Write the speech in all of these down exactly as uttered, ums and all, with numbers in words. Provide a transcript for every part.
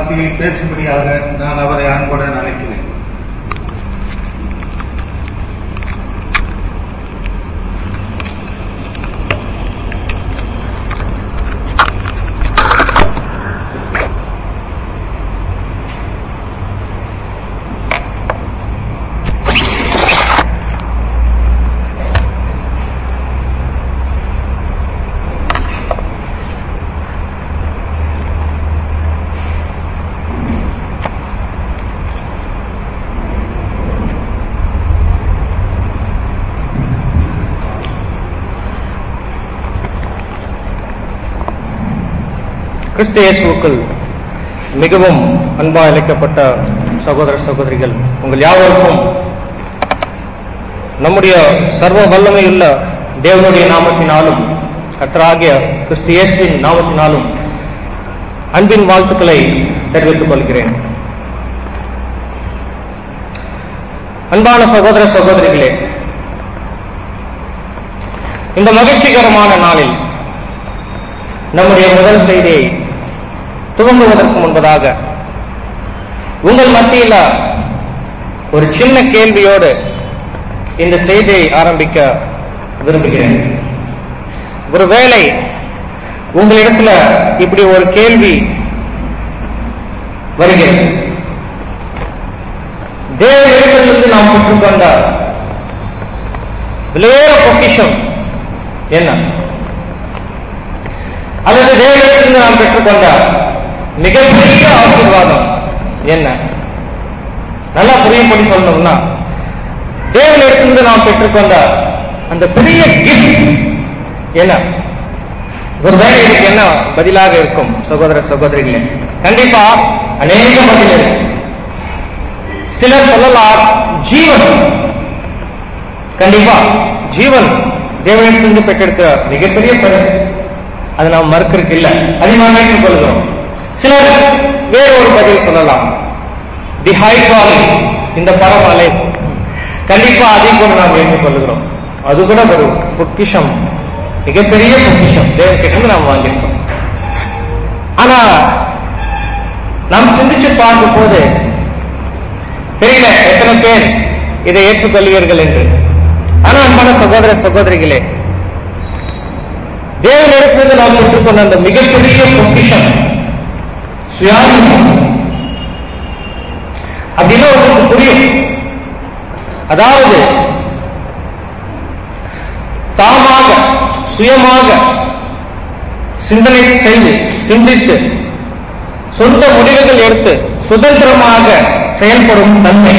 மத்தியில் பேசும்படியாக நான் அவரை அன்புடன் அழைக்கிறேன். கிறிஸ்து இயேசுவுக்குள் மிகவும் அன்பா அழைக்கப்பட்ட சகோதர சகோதரிகள், உங்கள் யாவருக்கும் நம்முடைய சர்வ வல்லமையுள்ள தேவனுடைய நாமத்தினாலும் கர்த்தராகிய கிறிஸ்து இயேசுவின் நாமத்தினாலும் அன்பின் வாழ்த்துக்களை தெரிவித்துக் கொள்கிறேன். அன்பான சகோதர சகோதரிகளே, இந்த மகிழ்ச்சிகரமான நாளில் நம்முடைய முதல் செய்தியை துவங்குவதற்கு முன்பதாக உங்கள் மத்தியில் ஒரு சின்ன கேள்வியோடு இந்த செய்தியை ஆரம்பிக்க விரும்புகிறேன். ஒருவேளை உங்களிடத்துல இப்படி ஒரு கேள்வி வருகிறது, தேவனிடத்திலிருந்து நாம் பெற்றுக்கொண்ட விலையேற பொக்கிஷம் என்ன, அல்லது தேவனிடத்திலிருந்து நாம் பெற்றுக்கொண்ட மிகப்பெரிய ஆசீர்வாதம் என்ன? நல்லா புரியும்படி சொல்லணும்னா, தேவனிடத்திலிருந்து நாம் பெற்றுக்கொண்ட அந்த பெரிய கிஃப்ட் என்ன? ஒருவேளை இதுக்கு என்ன பதிலாக இருக்கும் சகோதர சகோதரிகளே? கண்டிப்பா அநேக பதில் இருக்கு. சிலர் சொல்லலாம் ஜீவன். கண்டிப்பா ஜீவன் தேவனிடத்திலிருந்து பெற்றிருக்கிற மிகப்பெரிய பரிசு, அது நாம் மறுக்கிறதுக்கு இல்லை, அதை நாம் ஏற்றுக்கொள்கிறோம். சிலர் வேறு ஒரு பதில் சொல்லலாம், தி ஹை காலிங், இந்த பரமலை. கண்டிப்பா அதை கூட நாம் ஏற்றுக்கொள்கிறோம். அது கூட ஒரு பொக்கிஷம், மிகப்பெரிய பொக்கிஷம் தேவன்கிட்ட நாம் வாங்கியிருக்கோம். ஆனா நாம் சிந்திச்சு பார்க்கும் போது தெரியல எத்தனை பேர் இதை ஏற்றுக்கொள்வீர்கள் என்று. ஆனா அன்பான சகோதர சகோதரிகளே, தேவனிடத்திலிருந்து நாம் பெற்றுக்கொண்ட அந்த மிகப்பெரிய பொக்கிஷம் சுயாதீனம் அப்படின்னா உங்களுக்கு புரியும். அதாவது தாமாக சுயமாக சிந்தனை செய்து சிந்தித்து சொந்த முடிவுகள் எடுத்து சுதந்திரமாக செயல்படும் தன்மை,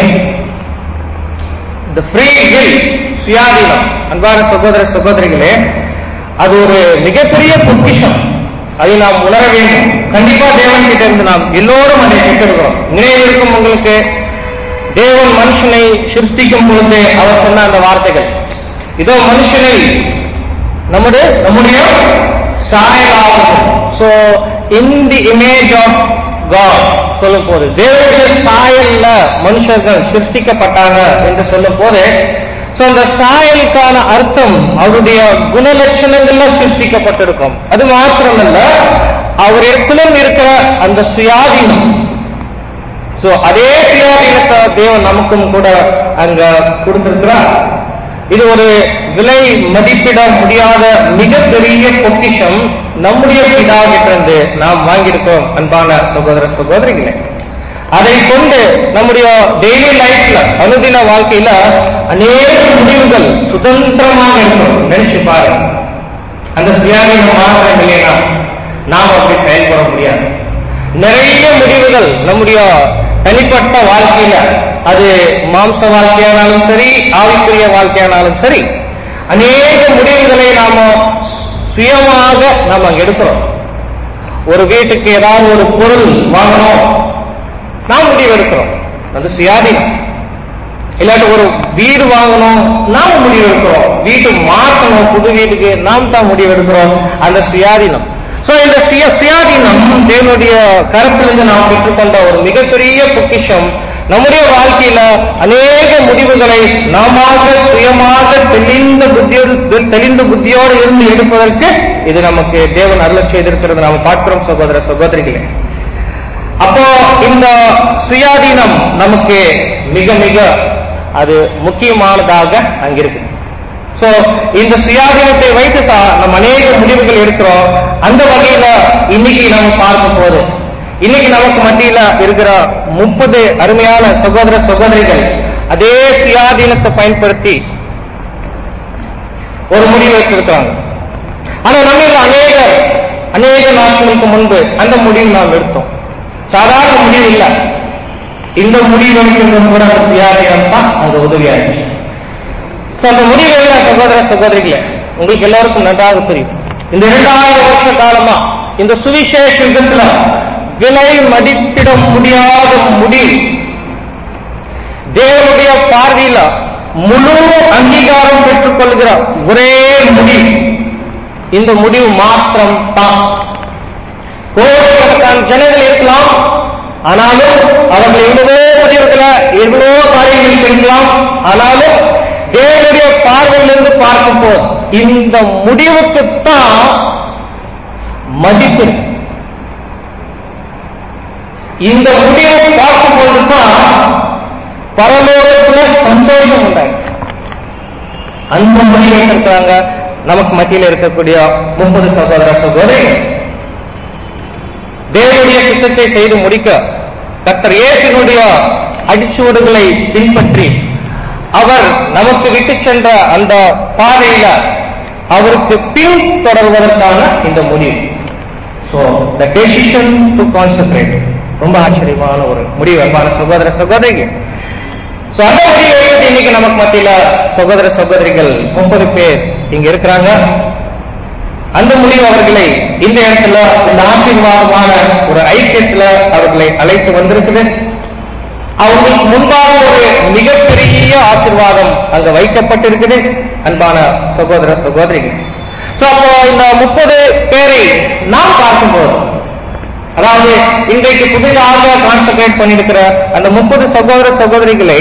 இந்த ஃப்ரீ வில், சுயாதீனம். அன்பான சகோதர சகோதரிகளே, அது ஒரு மிகப்பெரிய பொக்கிஷம். அதை நாம் உணர வேண்டும். கண்டிப்பா தேவன் கிட்ட இருந்து நாம் எல்லோரும் அதை பெற்றிருக்கிறோம். நினைவிருக்கும் உங்களுக்கு, தேவன் மனுஷனை சிருஷ்டிக்கும் பொழுது அவர் சொன்ன அந்த வார்த்தைகள், இதோ மனுஷனை நம்முடைய நம்முடைய சாயலாகும். So in the image of God சொல்லும் போது, தேவனுடைய சாயல்ல மனுஷர்கள் சிருஷ்டிக்கப்பட்டாங்க என்று சொல்லும் போது, அந்த சாயலுக்கான அர்த்தம் அவருடைய குணலட்சணங்கள்ல சிருஷ்டிக்கப்பட்டிருக்கும். அது மாத்திரமல்ல, அவரிடத்திலும் இருக்கிற அந்த சுயாதீனம். சோ அதே சுயாதீனத்தை தேவன் நமக்கும் கூட அங்க கொடுத்திருக்கிறார். இது ஒரு விலை மதிப்பிட முடியாத மிகப்பெரிய பொக்கிஷம் நம்முடைய பிதாவிலிருந்து நாம் வாங்கியிருக்கோம். அன்பான சகோதர சகோதரிகளே, அதை கொண்டு நம்முடைய டெய்லி லைஃப்ல, அனுதின வாழ்க்கையில அநேக முடிவுகள் சுதந்திரமாக இருக்கும். நினைச்சு பாருங்க, அந்த சுயாதீனம் மாத்திரம் இல்லையா நாம் அப்படி செயல்பட முடியாது. நிறைய முடிவுகள் நம்முடைய தனிப்பட்ட வாழ்க்கையில, அது மாம்ச வாழ்க்கையானாலும் சரி, ஆவிக்குரிய வாழ்க்கையானாலும் சரி, அநேக முடிவுகளை நாம சுயமாக நாம அங்க எடுக்கிறோம். ஒரு வீட்டுக்கு ஏதாவது ஒரு பொருள் வாங்கணும், நாம் முடிவு எடுக்கிறோம், அது சுயாதீனம். இல்லாட்டி ஒரு வீடு வாங்கணும், நாம முடிவு எடுக்கிறோம். வீட்டு மாற்றணும், புது வீட்டுக்கு நாம் தான் முடிவு எடுக்கிறோம், அந்த சுயாதீனம். சோ இந்த சுயாதீனம் தேவனுடைய கருத்திலிருந்து நாம் பெற்றுக்கொண்ட ஒரு மிகப்பெரிய பொக்கிஷம். நம்முடைய வாழ்க்கையில அநேக முடிவுகளை நாம சுயமாக தெளிந்த புத்தியோடு தெளிந்த புத்தியோடு இருந்து எடுப்பதற்கு இது நமக்கு தேவன் அருளச் செய்திருக்கிறது நாம் பார்க்கிறோம் சகோதர சகோதரிகளே. அப்போ சுயாதீனம் நமக்கு மிக மிக அது முக்கியமானதாக அங்கிருக்கு. சோ இந்த சுயாதீனத்தை வைத்து தான் நம்ம அநேக முடிவுகள் எடுக்கிறோம். அந்த வகையில இன்னைக்கு நம்ம பார்க்கும் போது இன்னைக்கு நமக்கு மத்தியில இருக்கிற முப்பது அருமையான சகோதர சகோதரிகள் அதே சுயாதீனத்தை பயன்படுத்தி ஒரு முடிவு எடுத்திருக்கிறாங்க. ஆனா நம்ம அநேக அநேக நாட்களுக்கு முன்பு அந்த முடிவு நாம் எடுத்தோம். சாதாரண முடிவு இல்ல, இந்த முடிவு எடுக்கிறது கூட அந்த சுயாதீனம் தான் அங்க உதவியாயிடுச்சு. அந்த முடிவு என்ன சகோதர சகோதரிகளே, உங்களுக்கு எல்லாருக்கும் நன்றாக தெரியும். இந்த இரண்டாயிரம் வருஷ காலமா இந்த சுவிசேஷ யுகத்துல விலை மதிப்பிட முடியாத முடிவு, தேவனுடைய பார்வையில முழு அங்கீகாரம் பெற்றுக் கொள்கிற ஒரே முடிவு, இந்த முடிவு மாத்திரம் தான். கோடிக்கணக்கான ஜனங்கள் இருக்கலாம், ஆனாலும் அவர்கள் எவ்வளவோ முடிவுகளை எவ்வளவோ காரியங்கள் இருக்கலாம், ஆனாலும் தேவனுடைய பார்வையிலிருந்து பார்க்கும் போது இந்த முடிவுக்குத்தான் மதிப்பு. இந்த முடிவை பார்க்கும் போதுதான் பரலோகத்துல சந்தோஷம் உண்டாங்க. அந்த முடிவை இருக்கிறாங்க நமக்கு மத்தியில் இருக்கக்கூடிய முப்பது சகோதர சகோதரிகள். தேவனுடைய சித்தத்தை செய்து முடிக்க கர்த்தர் இயேசுவினுடைய அடிச்சுவடுகளை பின்பற்றி அவர் நமக்கு விட்டு சென்ற அந்த பாதையில அவருக்கு பின் தொடர்வதற்கான இந்த முடிவு. So the decision to consecrate ரொம்ப ஆச்சரியமான ஒரு முடிவு அன்பான சகோதர சகோதரிகள். So அந்த முடிவை இன்னைக்கு நமக்கு மத்தியில சகோதர சகோதரிகள் முப்பது பேர் இங்க இருக்கிறாங்க. அந்த முடிவு அவர்களை இந்த இடத்துல இந்த ஆசீர்வாதமான ஒரு ஐக்கியத்துல அவர்களை அழைத்து வந்திருக்குது. அவர்களுக்கு முன்பாக ஒரு மிகப்பெரிய ஆசீர்வாதம் அங்க வைக்கப்பட்டிருக்குது அன்பான சகோதர சகோதரிகள். சோ அப்போ இந்த முப்பது பேரை நாம் பார்க்கும்போது, அதாவது இன்றைக்கு புதிதாக கான்சென்ட்ரேட் பண்ணிருக்கிற அந்த முப்பது சகோதர சகோதரிகளை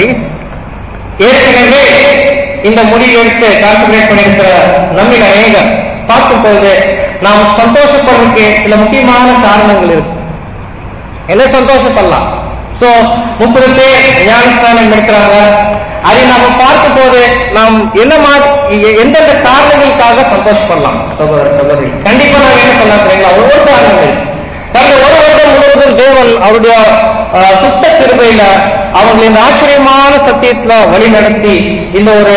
ஏற்கனவே இந்த முடிவு எடுத்து கான்சென்ட்ரேட் பண்ணிருக்கிற நம்மில் அநேகர் பார்க்கும் போது நாம் சந்தோஷப்படுறதுக்கு சில முக்கியமான காரணங்கள் இருக்கு. என்ன சந்தோஷப்படலாம்? சோ முப்பது பேர் ஞானஸ்நானம் எடுக்கிறாங்க. அதை நாம பார்க்கும் போது நாம் என்ன எந்தெந்த காரணங்களுக்காக சந்தோஷப்படலாம் சகோதர சகோதரி? கண்டிப்பா நாங்க என்ன சொல்லலாம் தெரியுங்களா? ஒவ்வொரு காரணங்கள் கடந்த ஒரு வருடம் முழுவதும் தேவன் அவருடைய சுத்த கிருபையில அவங்க இந்த ஆச்சரியமான சத்தியத்துல வழி நடத்தி இந்த ஒரு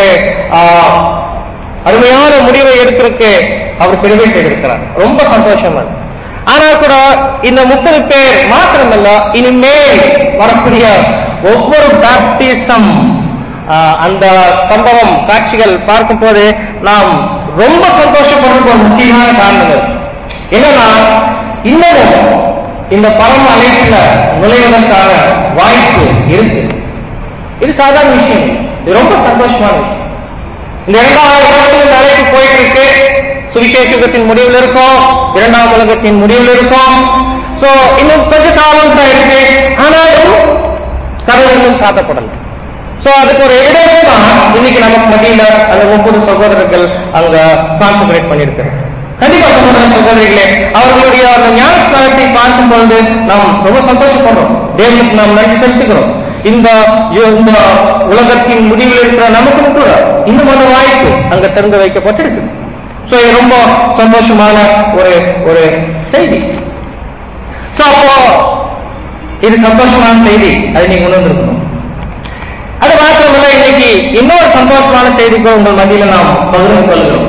அருமையான முடிவை எடுக்கிறதுக்கு அவர் கிருபை செய்திருக்கிறார். ரொம்ப சந்தோஷமா. ஆனா கூட இந்த முப்பது பேர் மாத்திரமல்ல, இனிமேல் வரக்கூடிய ஒவ்வொரு பாப்டிசம் அந்த சம்பவம் காட்சிகள் பார்க்கும் போது நாம் ரொம்ப சந்தோஷப்படுற ஒரு முக்கியமான காரணங்கள் என்னன்னா, இன்னமும் இந்த பரம அழைப்புல நுழைவதற்கான வாய்ப்பு இருக்கு. இது சாதாரண விஷயம், இது ரொம்ப சந்தோஷமான விஷயம். இந்த இரண்டாவது வருஷத்துல இந்த அழைப்பு போயிட்டு இருக்கு. சுவிசேஷத்தின் முடிவில் இருக்கும், இரண்டாம் உலகத்தின் முடிவில் இருக்கும். சோ இன்னும் கொஞ்ச காலம் தான் இருக்கு. ஆனாலும் கடவுளும் சாத்தப்படல. சோ அதுக்கு ஒரு எவிடன்ஸ் தான் இன்னைக்கு நமக்கு மத்தியில அந்த முப்பது சகோதரர்கள் அங்க கான்சென்ட்ரேட் பண்ணிருக்கிறார். கண்டிப்பா சகோதர சகோதரிகளே, அவர்களுடைய அந்த ஞானஸ்நானத்தை பார்க்கும் பொழுது நாம் ரொம்ப சந்தோஷப்படுறோம். தேவனுக்கு நாம் நன்றி செலுத்துகிறோம். இந்த உலகத்தின் முடிவில் இருக்கிற நமக்கு கூட இன்னும் அந்த வாய்ப்பு அங்க திறந்து வைக்கப்பட்டிருக்கு. சோ இது ரொம்ப சந்தோஷமான ஒரு ஒரு செய்தி. சோ அப்போ இது சந்தோஷமான செய்தி, அதை நீங்க உணர்ந்திருக்கணும். அது மாத்திரமல்ல, இன்னைக்கு இன்னொரு சந்தோஷமான செய்திக்கு உங்கள் மத்தியில நாம் பகிர்ந்து கொள்கிறோம்.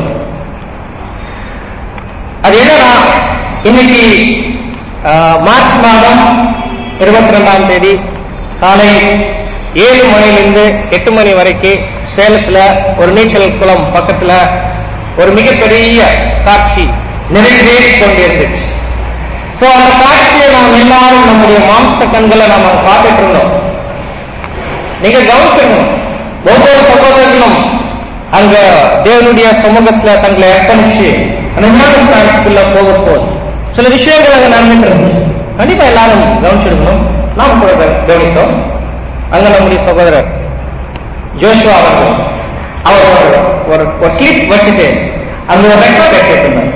அது என்னன்னா, இன்னைக்கு மார்ச் மாதம் இருபத்தி ரெண்டாம் தேதி காலை ஏழு மணிலிருந்து எட்டு மணி வரைக்கும் சேலத்துல ஒரு நீச்சல் குளம் பக்கத்துல ஒரு மிகப்பெரிய காட்சி நிறைவேறி கொண்டிருந்துச்சு. சோ அந்த காட்சியை நாம் எல்லாரும் நம்முடைய மாம்ச கண்களை நாம பார்த்துட்டு இருந்தோம். நீங்க கவனிச்சிருக்கணும், ஒவ்வொரு சகோதரர்களும் அங்க தேவனுடைய சமூகத்துல தங்களை அர்ப்பணிச்சு அந்த ஞானஸ்நானத்துக்குள்ள போக போது சில விஷயங்கள் அங்க நடந்துட்டு இருந்துச்சு. கண்டிப்பா எல்லாரும் கவனிச்சிருக்கணும். நாம் கூட கவனித்தோம். அங்க நம்முடைய சகோதரர் ஜோஷுவா அவர்கள் அவர் ஒரு ஸ்லிப் வச்சுட்டு அங்க ஒரு ரெக்கார்ட் எடுத்துட்டு இருந்தார்.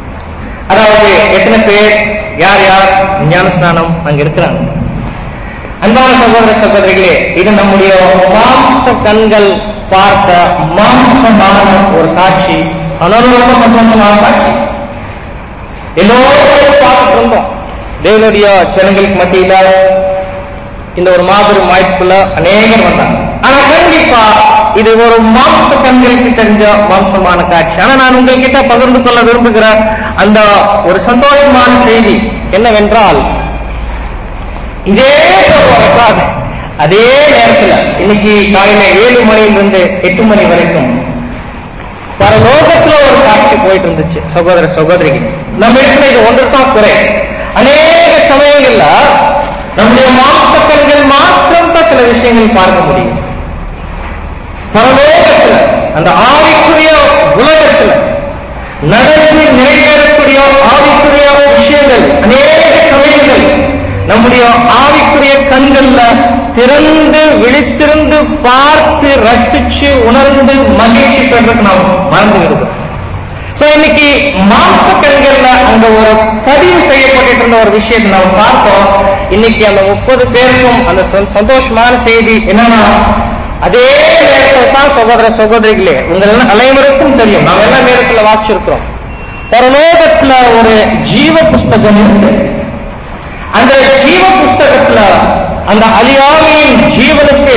அதாவது எத்தனை பேர் யார் யார் ஞானஸ்நானம் அங்க இருக்கிறாங்க. அன்பான சகோதர சகோதரிகளே, இது நம்முடைய மாம்ச கண்கள் பார்த்த மாம்சமான ஒரு காட்சி, ஆனால் ரொம்ப சந்தோஷமான காட்சி. எல்லோரும் பார்த்துட்டு இருந்தோம். தேவனுடைய ஜனங்களுக்கு மத்தியில இந்த ஒரு மாபெரும் வாய்ப்புல அநேகர் வந்தாங்க. ஆனா கண்டிப்பா இது ஒரு மாம்ச கண்களுக்கு தெரிஞ்ச மாம்சமான காட்சி. ஆனா நான் உங்கள்கிட்ட பகிர்ந்து கொள்ள விரும்புகிற அந்த ஒரு சந்தோஷமான செய்தி என்னவென்றால், இதே ஒரு அதே நேரத்தில் இன்னைக்கு காலையில ஏழு மணியிலிருந்து எட்டு மணி வரைக்கும் பரலோகத்துல ஒரு காட்சி போயிட்டு இருந்துச்சு. சகோதர சகோதரிகள், நம்ம இருக்கிற இது ஒன்று தான் குறை. அநேக சமயங்கள்ல நம்முடைய மாம்ச கண்கள் மாத்திரம் தான் சில விஷயங்கள் பார்க்க முடியும். பரலோகத்துல அந்த ஆவிக்குரிய உலகத்துல நடந்து நிறைவேறக்கூடிய ஆவிக்குரிய விஷயங்கள் அநேக சமயங்கள் நம்முடைய ஆவிக்குரிய கண்கள்ல திறந்து விழித்திருந்து பார்த்து ரசிச்சு உணர்ந்து மகிழ்ச்சி பெறதுக்கு நாம் மறந்து விடுவோம். சோ இன்னைக்கு மாம்ச கண்கள்ல அங்க ஒரு பதிவு செய்யப்பட்டு இருந்த ஒரு விஷயத்தை நாம் பார்த்தோம். இன்னைக்கு அந்த முப்பது பேருக்கும் அந்த சந்தோஷமான செய்தி என்னன்னா, அதே நேரத்தில் தான் சகோதர சகோதரிகளே உங்கள் அனைவருக்கும் தெரியும், நாம் எல்லா நேரத்துல வாசிச்சிருக்கிறோம், பரலோகத்துல ஒரு ஜீவ புஸ்தகம் இருக்கு. அந்த ஜீவ புஸ்தகத்துல அந்த அழியாமையின் ஜீவனுக்கு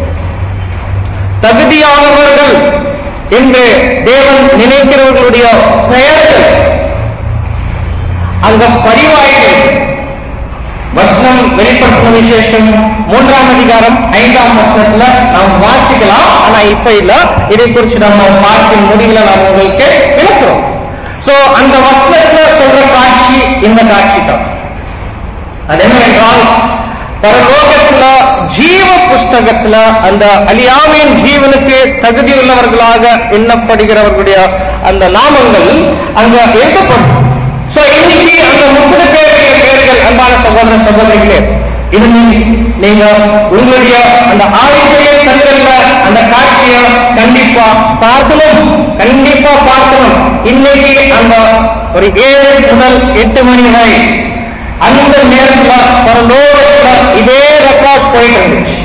தகுதியானவர்கள் என்று தேவன் நினைக்கிறவர்களுடைய பெயர்கள் அங்க பதிவாயிரு. வசனம் வெளிப்படுத்தின விசேஷம் மூன்றாம் அதிகாரம் ஐந்தாம் வசனத்துல நாம் வாசிக்கலாம். ஆனா இப்ப இல்ல, இதை குறித்து நம்ம பார்க்கும் முடிவில் நாம் உங்களுக்கு விளக்குறோம். சோ அந்த வசனத்துல சொல்ற காட்சி இந்த காட்சி தான். அது என்னவென்றால், பரலோகத்துல ஜீவ புஸ்தகத்துல அந்த அழியாமையின் ஜீவனுக்கு தகுதி உள்ளவர்களாக எண்ணப்படுகிறவர்களுடைய அந்த நாமங்கள் அங்க எழுதப்படும். சோ இன்னைக்கு அந்த முப்பது பேருடைய பெயர்கள் அன்பான சகோதர சகோதரிகளே, இது நீங்க உங்களுடைய அந்த ஆவிக்குரிய கண்கள்ல அந்த காட்சியை கண்டிப்பா பார்க்கணும், கண்டிப்பா பார்க்கணும். இன்னைக்கு அந்த ஒரு ஏழு முதல் எட்டு மணி வரை அந்த நேரத்துல பரலோகத்துல இதே ரெக்கார்ட் போயிட்டு இருந்துச்சு.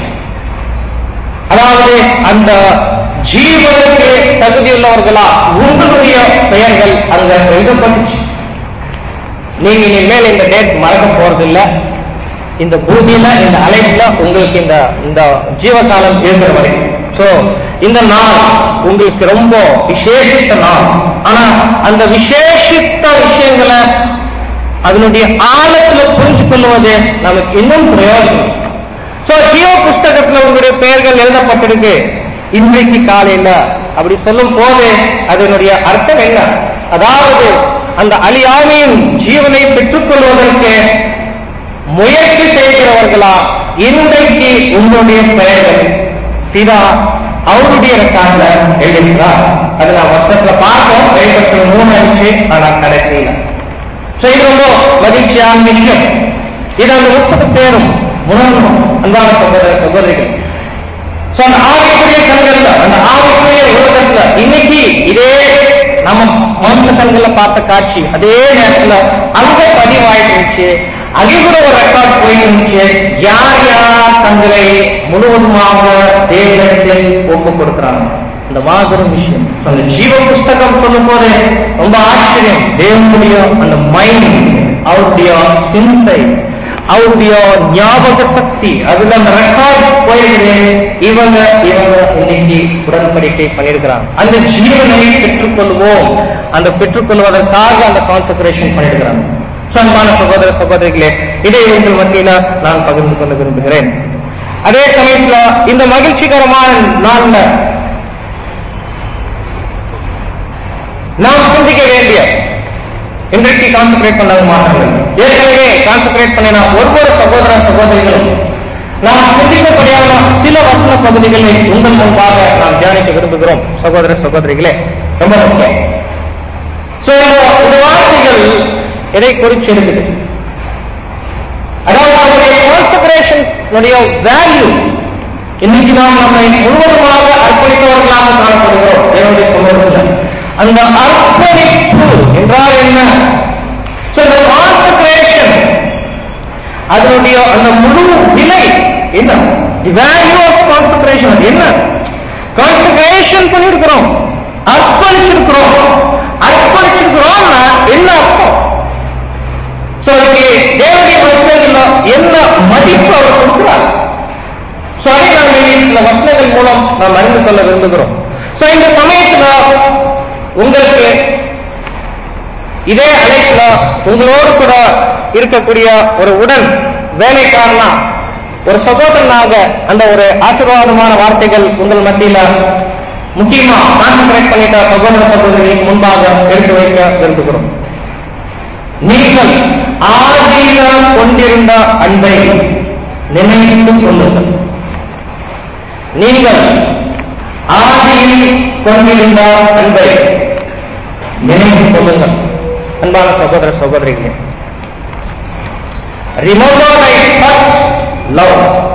அதாவது அந்த ஜீவனுக்கு தகுதியுள்ளவர்களா உங்களுடைய பெயர்கள் அங்க எழுதப்பட்டுச்சு. நீங்க இனிமேல் இந்த டேட் மறக்க போறதில்லை. இந்த பூமியில இந்த அழைப்புல உங்களுக்கு இந்த இந்த ஜீவகாலம் இருக்கிற வரைக்கும். சோ இந்த நாள் உங்களுக்கு ரொம்ப விசேஷித்த நாள். ஆனா அந்த விசேஷித்த விஷயங்களை அதனுடைய ஆழத்துல புரிஞ்சு கொள்வது நமக்கு இன்னும் பிரயோஜனம். சோ ஜீவ புஸ்தகத்துல உங்களுடைய பெயர்கள் எழுதப்பட்டிருக்கு இன்றைக்கு காலையில அப்படி சொல்லும் போது அதனுடைய அர்த்தம் என்ன? அதாவது அந்த அழியாமையின் ஜீவனை பெற்றுக் கொள்வதற்கு முயற்சி செய்கிறவர்களா இன்றைக்கு உங்களுடைய பெயர்கள் பிதா அவருடைய ரெக்கார்ட்ல எழுதுகிறார். அது நான் வசனத்துல பார்த்தோம், கைப்பற்ற மூணு அஞ்சு. ஆனா கடைசியில ரொம்ப மகிழ்ச்சியான விஷயம் இது. அந்த முப்பது பேரும் உணரணும் அன்பான சகோதர சகோதரிகள். அந்த ஆவிக்குரிய கண்கள்ல அந்த ஆவிக்குரிய உலகத்துல இன்னைக்கு இதே நம்ம மாம்ச கண்கள்ல பார்த்த காட்சி அதே நேரத்துல அங்க பதிவாயிட்டு அதிகூட ஒரு ரெக்கார்ட் போயிருந்துச்சு. யார் யார் தங்களை முழுவதுமாக தேவனிடத்தில் ஒப்பு கொடுக்கிறாங்க. இந்த மாபெரும் விஷயம் அந்த ஜீவ புஸ்தகம் சொல்லும் போது ரொம்ப ஆச்சரியம். தேவனுடைய அந்த மைண்ட், அவருடைய சிந்தை, அவருடைய ஞாபக சக்தி, அதுல அந்த ரெக்கார்ட் போயிட்டு இவங்க இவங்க இன்னைக்கு உடன்படிக்கை பண்ணிருக்கிறாங்க. அந்த ஜீவனை பெற்றுக்கொள்வோம், அந்த பெற்றுக்கொள்வதற்காக அந்த கான்சென்ட்ரேஷன் பண்ணிருக்கிறாங்க. அன்பான சகோதர சகோதரிகளே, இதை உங்கள் மத்தியில நான் பகிர்ந்து கொள்ள விரும்புகிறேன். அதே சமயத்துல இந்த மகிழ்ச்சிகரமான நாள்ல நாம் சிந்திக்க வேண்டிய இன்றைக்கு கான்சென்ட்ரேட் பண்ண மாட்டார்கள், ஏற்கனவே கான்சென்ட்ரேட் பண்ணின ஒவ்வொரு சகோதர சகோதரிகளும் நாம் சிந்திக்கப்படியான சில வசன பகுதிகளை உங்கள் முன்பாக நாம் தியானிக்க விரும்புகிறோம். சகோதர சகோதரிகளே, ரொம்ப முக்கியம். இந்த வார்த்தைகள் எதை குறிச்சு இருக்குது? அதாவது நம்முடைய கான்சென்ட்ரேஷன் வேல்யூ இன்னைக்கு நாம் நம்மை முழுவதுமாக அர்ப்பணித்தவர்களாக காணப்படுகிறோம் என்னுடைய சமூகத்தில். அந்த அர்ப்பணிப்பு என்றால் என்ன? கான்சென்ட்ரேஷன் அதனுடைய அந்த முழு விலை தி வேல்யூ ஆஃப் கான்சென்ட்ரேஷன் என்ன? கான்சென்ட்ரேஷன் பண்ணிருக்கிறோம், அர்ப்பணிச்சிருக்கிறோம். அர்ப்பணிச்சிருக்கிறோம்னா என்ன அர்த்தம்? சோ தேவனுடைய வசனங்கள்ல என்ன மதிப்பு அவர் கொடுக்கிறார்? சோ அதை நாம் சில வசனங்கள் மூலம் நாம் அறிந்து கொள்ள விரும்புகிறோம். சோ இந்த சமயத்துல உங்களுக்கு இதே அழைப்புல உங்களோடு கூட இருக்கக்கூடிய ஒரு உடன் வேலைக்காரனா, ஒரு சகோதரனாக அந்த ஒரு ஆசீர்வாதமான வார்த்தைகள் உங்கள் மத்தியில முக்கியமா கான்சென்ட்ரேட் பண்ணிட்ட சகோதர சகோதரிகளுக்கு முன்பாக எடுத்து வைக்க விரும்புகிறோம். நீங்கள் ஆதியில கொண்டிருந்த அன்பை நினைத்துக் கொள்ளுங்கள். நீங்கள் ஆதியில் கொண்டிருந்த அன்பை நினைத்துக் கொள்ளுங்கள். அன்பான சகோதர சகோதரிகளே, ரிமெம்பர் மை ஃபர்ஸ்ட் லவ்.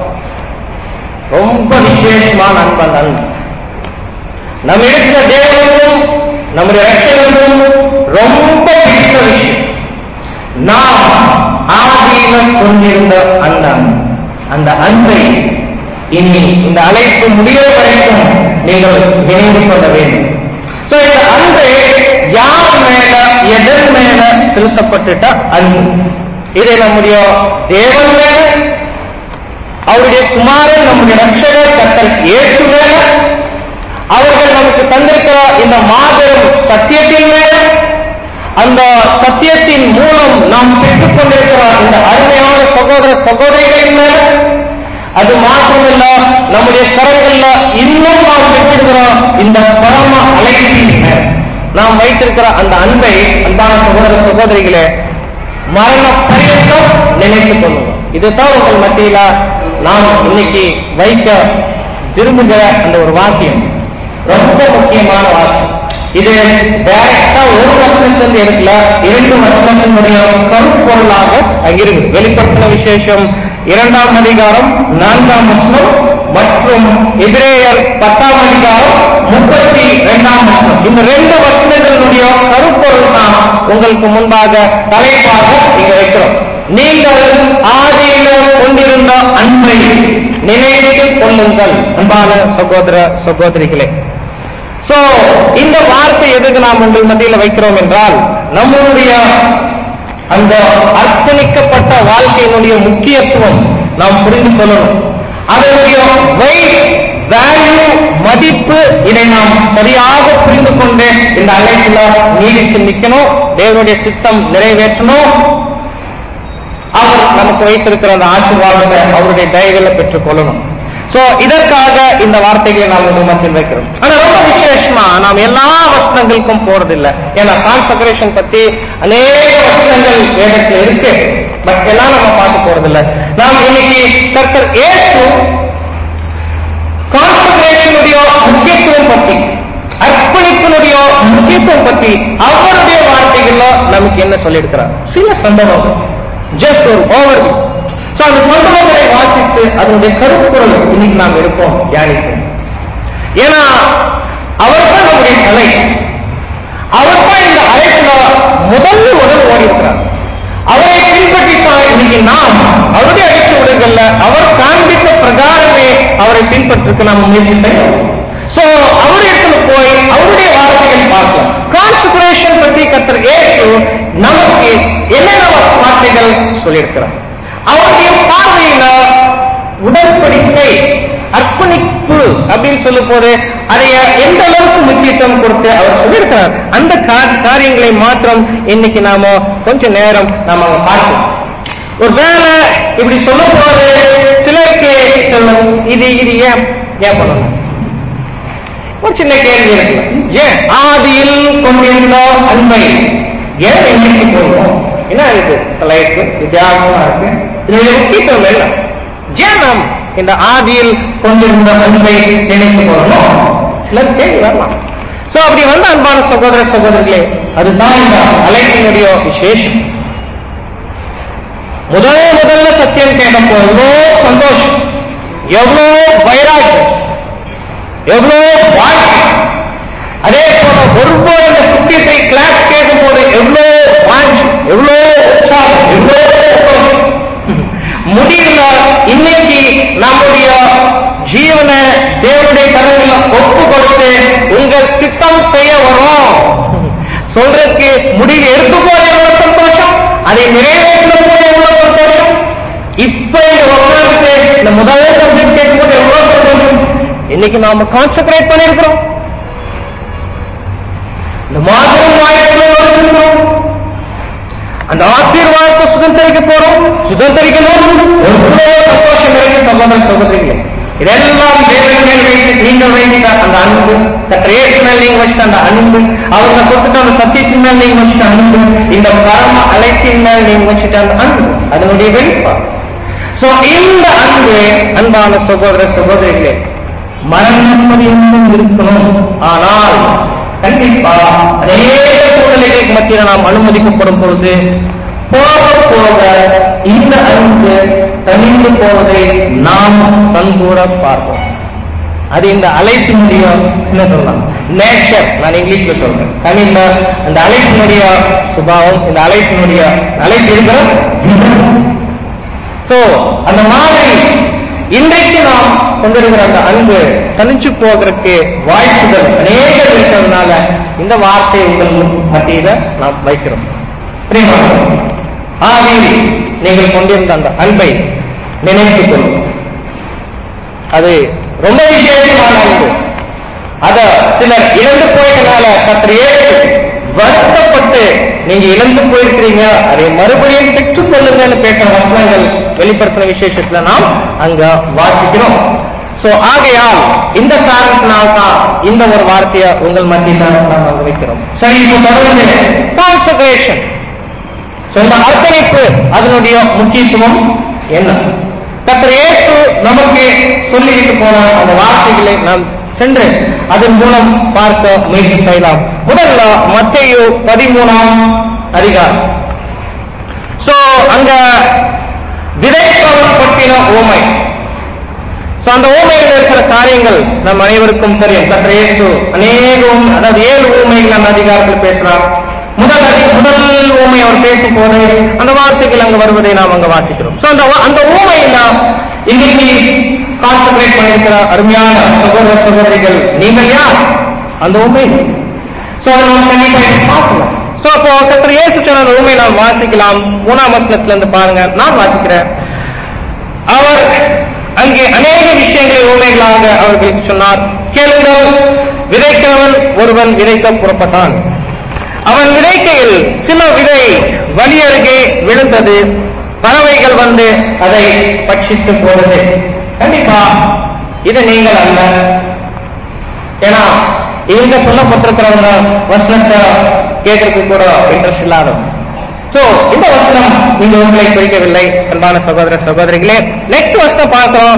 ரொம்ப விசேஷமான அன்பு. அந்த அன்பு நம்ம இருக்கிற தேவனுக்கும் நம்முடைய ரட்சகருக்கும் ரொம்ப பிடித்த விஷயம். நாம் ஆதியில கொண்டிருந்த அந்த அந்த அன்பை இனி இந்த அழைப்பு முடிகிற வரைக்கும் நீங்கள் நினைவு கொள்ள வேண்டும். சோ இந்த அன்பு யார் மேல எதன் மேல செலுத்தப்பட்டுட்ட அன்பு? இதை நம்முடைய தேவன் மேல, அவருடைய குமாரன் நம்முடைய ரட்சகர் கர்த்தர் இயேசு மேல, அவர்கள் நமக்கு தந்திருக்கிற இந்த மாபெரும் சத்தியத்தின் மேல, அந்த சத்தியத்தின் மூலம் நாம் பெற்றுக் கொண்டிருக்கிற இந்த அருமையான சகோதர சகோதரிகளின் மேல, அது மாத்திரமல்ல நம்முடைய கரங்கள்ல இன்னும் நாம் பெற்றிருக்கிறோம் இந்த பரம அழைப்பின் மேல நாம் வைத்திருக்கிற அந்த அன்பை, அன்பான சகோதர சகோதரிகளே, மரண பரியந்தம் நினைத்துக் கொள்ளுங்கள். இதுதான் உங்கள் மத்தியில நாம் இன்னைக்கு வைக்க விரும்புகிற அந்த ஒரு வாக்கியம். ரொம்ப முக்கியமான வாக்கியம் இது. டைரக்டா ஒரு வசனத்திலிருந்து எடுக்கல, இரண்டு வசனத்தினுடைய கருப்பொருளாக அங்கிருக்கு. வெளிப்படுத்தின விசேஷம் இரண்டாம் அதிகாரம் நான்காம் வசனம் மற்றும் எபிரேயர் பத்தாம் அதிகாரம் முப்பத்தி இரண்டாம் வசனம். இந்த ரெண்டு வசனங்களுடைய கருப்பொருள் தான் உங்களுக்கு முன்பாக தலைப்பாக இங்க வைக்கிறோம். நீங்கள் ஆதியில கொண்டிருந்த அன்பை நினைத்துக் கொள்ளுங்கள். அன்பான சகோதர சகோதரிகளே, சோ இந்த வார்த்தை எதுக்கு நாம் உங்கள் மத்தியில் வைக்கிறோம் என்றால், நம்முடைய அந்த அர்ப்பணிக்கப்பட்ட வாழ்க்கையினுடைய முக்கியத்துவம் நாம் புரிந்து கொள்ளணும். அதனுடைய வேல்யூ, மதிப்பு, இதை நாம் சரியாக புரிந்து கொண்டு இந்த அழைப்புல நீடித்து நிற்கணும். தேவனுடைய சித்தம் நிறைவேற்றணும். அவர் நமக்கு வைத்திருக்கிற அந்த ஆசீர்வாதத்தை அவருடைய தயவுகளை பெற்றுக் கொள்ளணும். சோ இதற்காக இந்த வார்த்தைகளை நாம் உங்கள் மத்தியில் வைக்கிறோம். ஆனா ரொம்ப விசேஷமா நாம் எல்லா வசனங்களுக்கும் போறதில்லை. ஏன்னா கான்செக்ரேஷன் பத்தி அநேக வசனங்கள் வேதத்தில் இருக்கு. பட் எல்லாம் நம்ம பார்க்க போறதில்லை. நாம் இன்னைக்கு கர்த்தர் இயேசு கான்செக்ரேஷனுடைய முக்கியத்துவம் பத்தி, அர்ப்பணிப்பினுடைய முக்கியத்துவம் பத்தி அவருடைய வார்த்தைகள்ல நமக்கு என்ன சொல்லியிருக்கிறார்? சில சம்பவம், ஜஸ்ட் ஒரு ஓவர்வியூ. அந்த சம்பவங்களை வாசித்து அதனுடைய கருப்பொருள் இன்னைக்கு நாம் இருப்போம், தியானிப்போம். ஏன்னா அவர் தான் நம்முடைய தலை. அவர் தான் இந்த அழைப்புல முதல் முதல் ஓடி இருக்கிறார். அவரை பின்பற்றித்தான் இன்னைக்கு நாம் அவருடைய அழைப்பு விடுகள்ல அவர் காண்பித்த பிரகாரமே அவரை பின்பற்றுக்கு நாம் முயற்சி செய்யணும். சோ அவரிடத்துல போய் அவருடைய வார்த்தைகள் பார்க்கலாம். கான்செக்ரேஷன் பற்றி கர்த்தர் இயேசு நமக்கு என்னென்ன வார்த்தைகள் சொல்லியிருக்கிறார்? அவருடைய பார்வையில உடன்படிக்கை, அர்ப்பணிப்பு அப்படின்னு சொல்லும் போது அதை எந்த அளவுக்கு முக்கியத்துவம் கொடுத்து அவர் சொல்லியிருக்கிறார். அந்த காரியங்களை மாத்திரம் இன்னைக்கு நாம கொஞ்ச நேரம் நாம அங்க பார்க்கலாம். ஒரு வேலை இப்படி சொல்லும் போது சிலருக்கு சொல்லும், இது இது ஏன் ஏன் பண்ணணும்? ஒரு சின்ன கேள்வி இருக்கு. ஏன் ஆதியில் கொண்டிருந்த அன்பை ஏன் எண்ணிக்கை போடுவோம்? என்ன இருக்கு? தலைப்பு வித்தியாசமா இருக்கு. இதனுடைய முக்கியத்துவம் என்ன? ஏன் நாம் இந்த ஆதியில் கொண்டிருந்த அன்பை நினைத்து போடணும்? சிலர் கேள்வி வரலாம். சோ அப்படி வந்த அன்பான சகோதர சகோதரிகளே, அதுதான் இந்த அழைப்பினுடைய விசேஷம். முதல் முதல்ல சத்தியம் கேட்டப்போ எவ்வளோ சந்தோஷம், எவ்வளோ வைராக்கியம், எவ்வளோ வாழ்க்கை. அதே போல ஒருபோது இந்த பிப்டி த்ரீ கிளாஸ் கேட்கும் போது எவ்வளோ வாஞ்சி, எவ்வளோ உற்சாகம், எவ்வளோ முடியல. இன்னைக்கு நம்முடைய சித்தம் செய்ய வரும். சொல்றதுக்கு முடிவு எடுக்கும் போது எவ்வளவு சந்தோஷம், அதை நிறைவேற்றும் போது எவ்வளவு சந்தோஷம். இப்ப இந்த உட்கார்ந்து இந்த முதல் சப்ஜெக்ட் கேட்கும் போது எவ்வளவு சந்தோஷம். இன்னைக்கு நாம கான்சென்ட்ரேட் பண்ணிருக்கிறோம். இந்த மாதம் வாய்ப்பு வருகிறோம். அந்த ஆசீர்வாதத்தை சுதந்திரிக்க போறோம். சுதந்திரிக்கணும். எவ்வளவு சந்தோஷம் இருக்கு சகோதர சகோதரிகளே. இதெல்லாம் தேவன் மேல் வைத்து நீங்கள் வைத்த அந்த அன்பு, கர்த்தர் மேல் நீங்க வச்சுட்ட அந்த அன்பு, அவங்க கொடுத்துட்ட அந்த சத்தியத்தின் மேல் நீங்க வச்சுட்ட அன்பு, இந்த பரம அழைப்பின் மேல் நீங்க வச்சுட்ட அந்த அன்பு, அதனுடைய வெளிப்பாடு. சோ இந்த அன்பு அன்பான சகோதர சகோதரிகளே மரணம் இருக்கணும். ஆனால் கண்டிப்பா அநேக சூழ்நிலைகளுக்கு மத்தியில் நாம் அனுமதிக்கப்படும் பொழுது போக போக இந்த அன்பு தனிந்து போவதை நாம் கண்கூட பார்ப்போம். அது இந்த அழைப்பினுடைய என்ன சொல்லலாம் நேச்சர், நான் இங்கிலீஷ்ல சொல்றேன். கனிந்த அந்த அழைப்பினுடைய சுபாவம், இந்த அழைப்பினுடைய அழைப்பு இருக்கிற சோ அந்த மாதிரி இன்றைக்கு நாம் கொண்டிருக்கிற அந்த அன்பு தனிச்சு போகிறதுக்கு வாய்ப்புகள் அநேக இருக்கிறதுனால இந்த வார்த்தையை உங்கள் மத்தியில நாம் வைக்கிறோம். ஆவியில் நீங்கள் கொண்டிருந்த அந்த அன்பை நினைத்துக் கொள்ளும். அது ரொம்ப விசேஷமான அன்பு. அத சிலர் இழந்து போயிட்டனால கர்த்தர் வருத்தப்பட்டு நீங்க இழந்து போயிருக்கிறீங்க, அதை மறுபடியும் பெற்றுக் கொள்ளுங்கன்னு பேசுற வசனங்கள் வெளிப்படுத்தின விசேஷத்துல நாம் அங்க வாசிக்கிறோம். சோ ஆகையால் இந்த காரணத்தினால்தான் இந்த ஒரு வார்த்தையை உங்கள் மத்தியில் நாம் அங்க வைக்கிறோம். சரி, இப்போ தொடர்ந்து கான்சென்ட்ரேஷன், சொன்ன அர்ப்பணிப்பு, அதனுடைய முக்கியத்துவம் என்ன? கர்த்தர் இயேசு நமக்கு சொல்லிவிட்டு போன அந்த வார்த்தைகளை நாம் சென்று அதன் மூலம் பார்க்க முயற்சி செய்யலாம். முதல்ல மத்தேயு பதிமூணாம் அதிகாரம். சோ அங்க விதைப்பவர் பற்றின ஊமை. சோ அந்த ஊமையில் இருக்கிற காரியங்கள் நம் அனைவருக்கும் தெரியும். கர்த்தர் இயேசு அநேகம், அதாவது ஏழு ஊமைகள் அந்த அதிகாரத்தில் பேசுறார். முதல் முதல் ஊமை அவர் பேசும் போது அந்த வார்த்தைகள் அங்கு வருவதை நாம் அங்க வாசிக்கிறோம். சோ அந்த அந்த ஊமையில இன்னைக்கு கான்சென்ட்ரேட் பண்ணிருக்கிற அருமையான சகோதர சகோதரிகள் நீங்கள் யார்? அந்த ஊமை. சோ அதை நாம் கண்டிப்பா பார்க்கலாம். சோ அப்போ கர்த்தர் இயேசு சொன்ன அந்த ஊமை நாம் வாசிக்கலாம். மூணாம் வசனத்துல இருந்து பாருங்க, நான் வாசிக்கிறேன். அவர் அங்கே அநேக விஷயங்களை ஊமைகளாக அவர்களுக்கு சொன்னார். கேளுங்கள், விதைக்கிறவன் ஒருவன் விதைக்க புறப்பட்டான். அவன் விதைக்கையில் சில விதை வழி அருகே விழுந்தது, பறவைகள் வந்து அதை பட்சித்து போனது. கண்டிப்பா இது நீங்கள் அல்ல, ஏன்னா இங்க சொல்லப்பட்டிருக்கிறவங்க வசனத்தை கேட்கறதுக்கு கூட இன்ட்ரெஸ்ட் இல்லாதவங்க. சோ இந்த வசனம் நீங்க உங்களை குறிக்கவில்லை அன்பான சகோதர சகோதரிகளே. நெக்ஸ்ட் வசனம் பார்க்கிறோம்.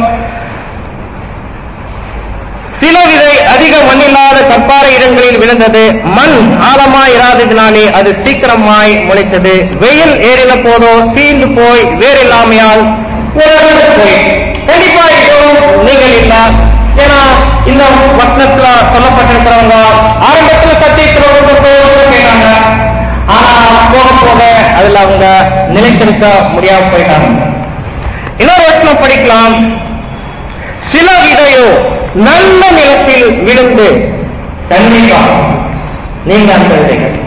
சில விதை அதிக மண்ணில்லாத கற்பாறை இடங்களில் விழுந்தது, மண் ஆழமாய் இராததினாலே அது சீக்கிரமாய் முளைத்தது. வெயில் ஏறின போதோ தீர்ந்து போய் வேறு இல்லாமையால் போய். கண்டிப்பா இதுவும் நீங்கள் இல்ல, ஏன்னா இந்த வசனத்துல சொல்லப்பட்டிருக்கிறவங்க ஆரம்பத்தில் சத்தியத்தில் கேட்டாங்க, ஆனா போக போக அதுல அவங்க நிலைத்திருக்க முடியாம போயிட்டாங்க. இன்னொரு வசனம் படிக்கலாம். சில விதையோ நல்ல நிலத்தில் விழுந்து, கண்டிப்பா நீங்க அந்த விதைகள்.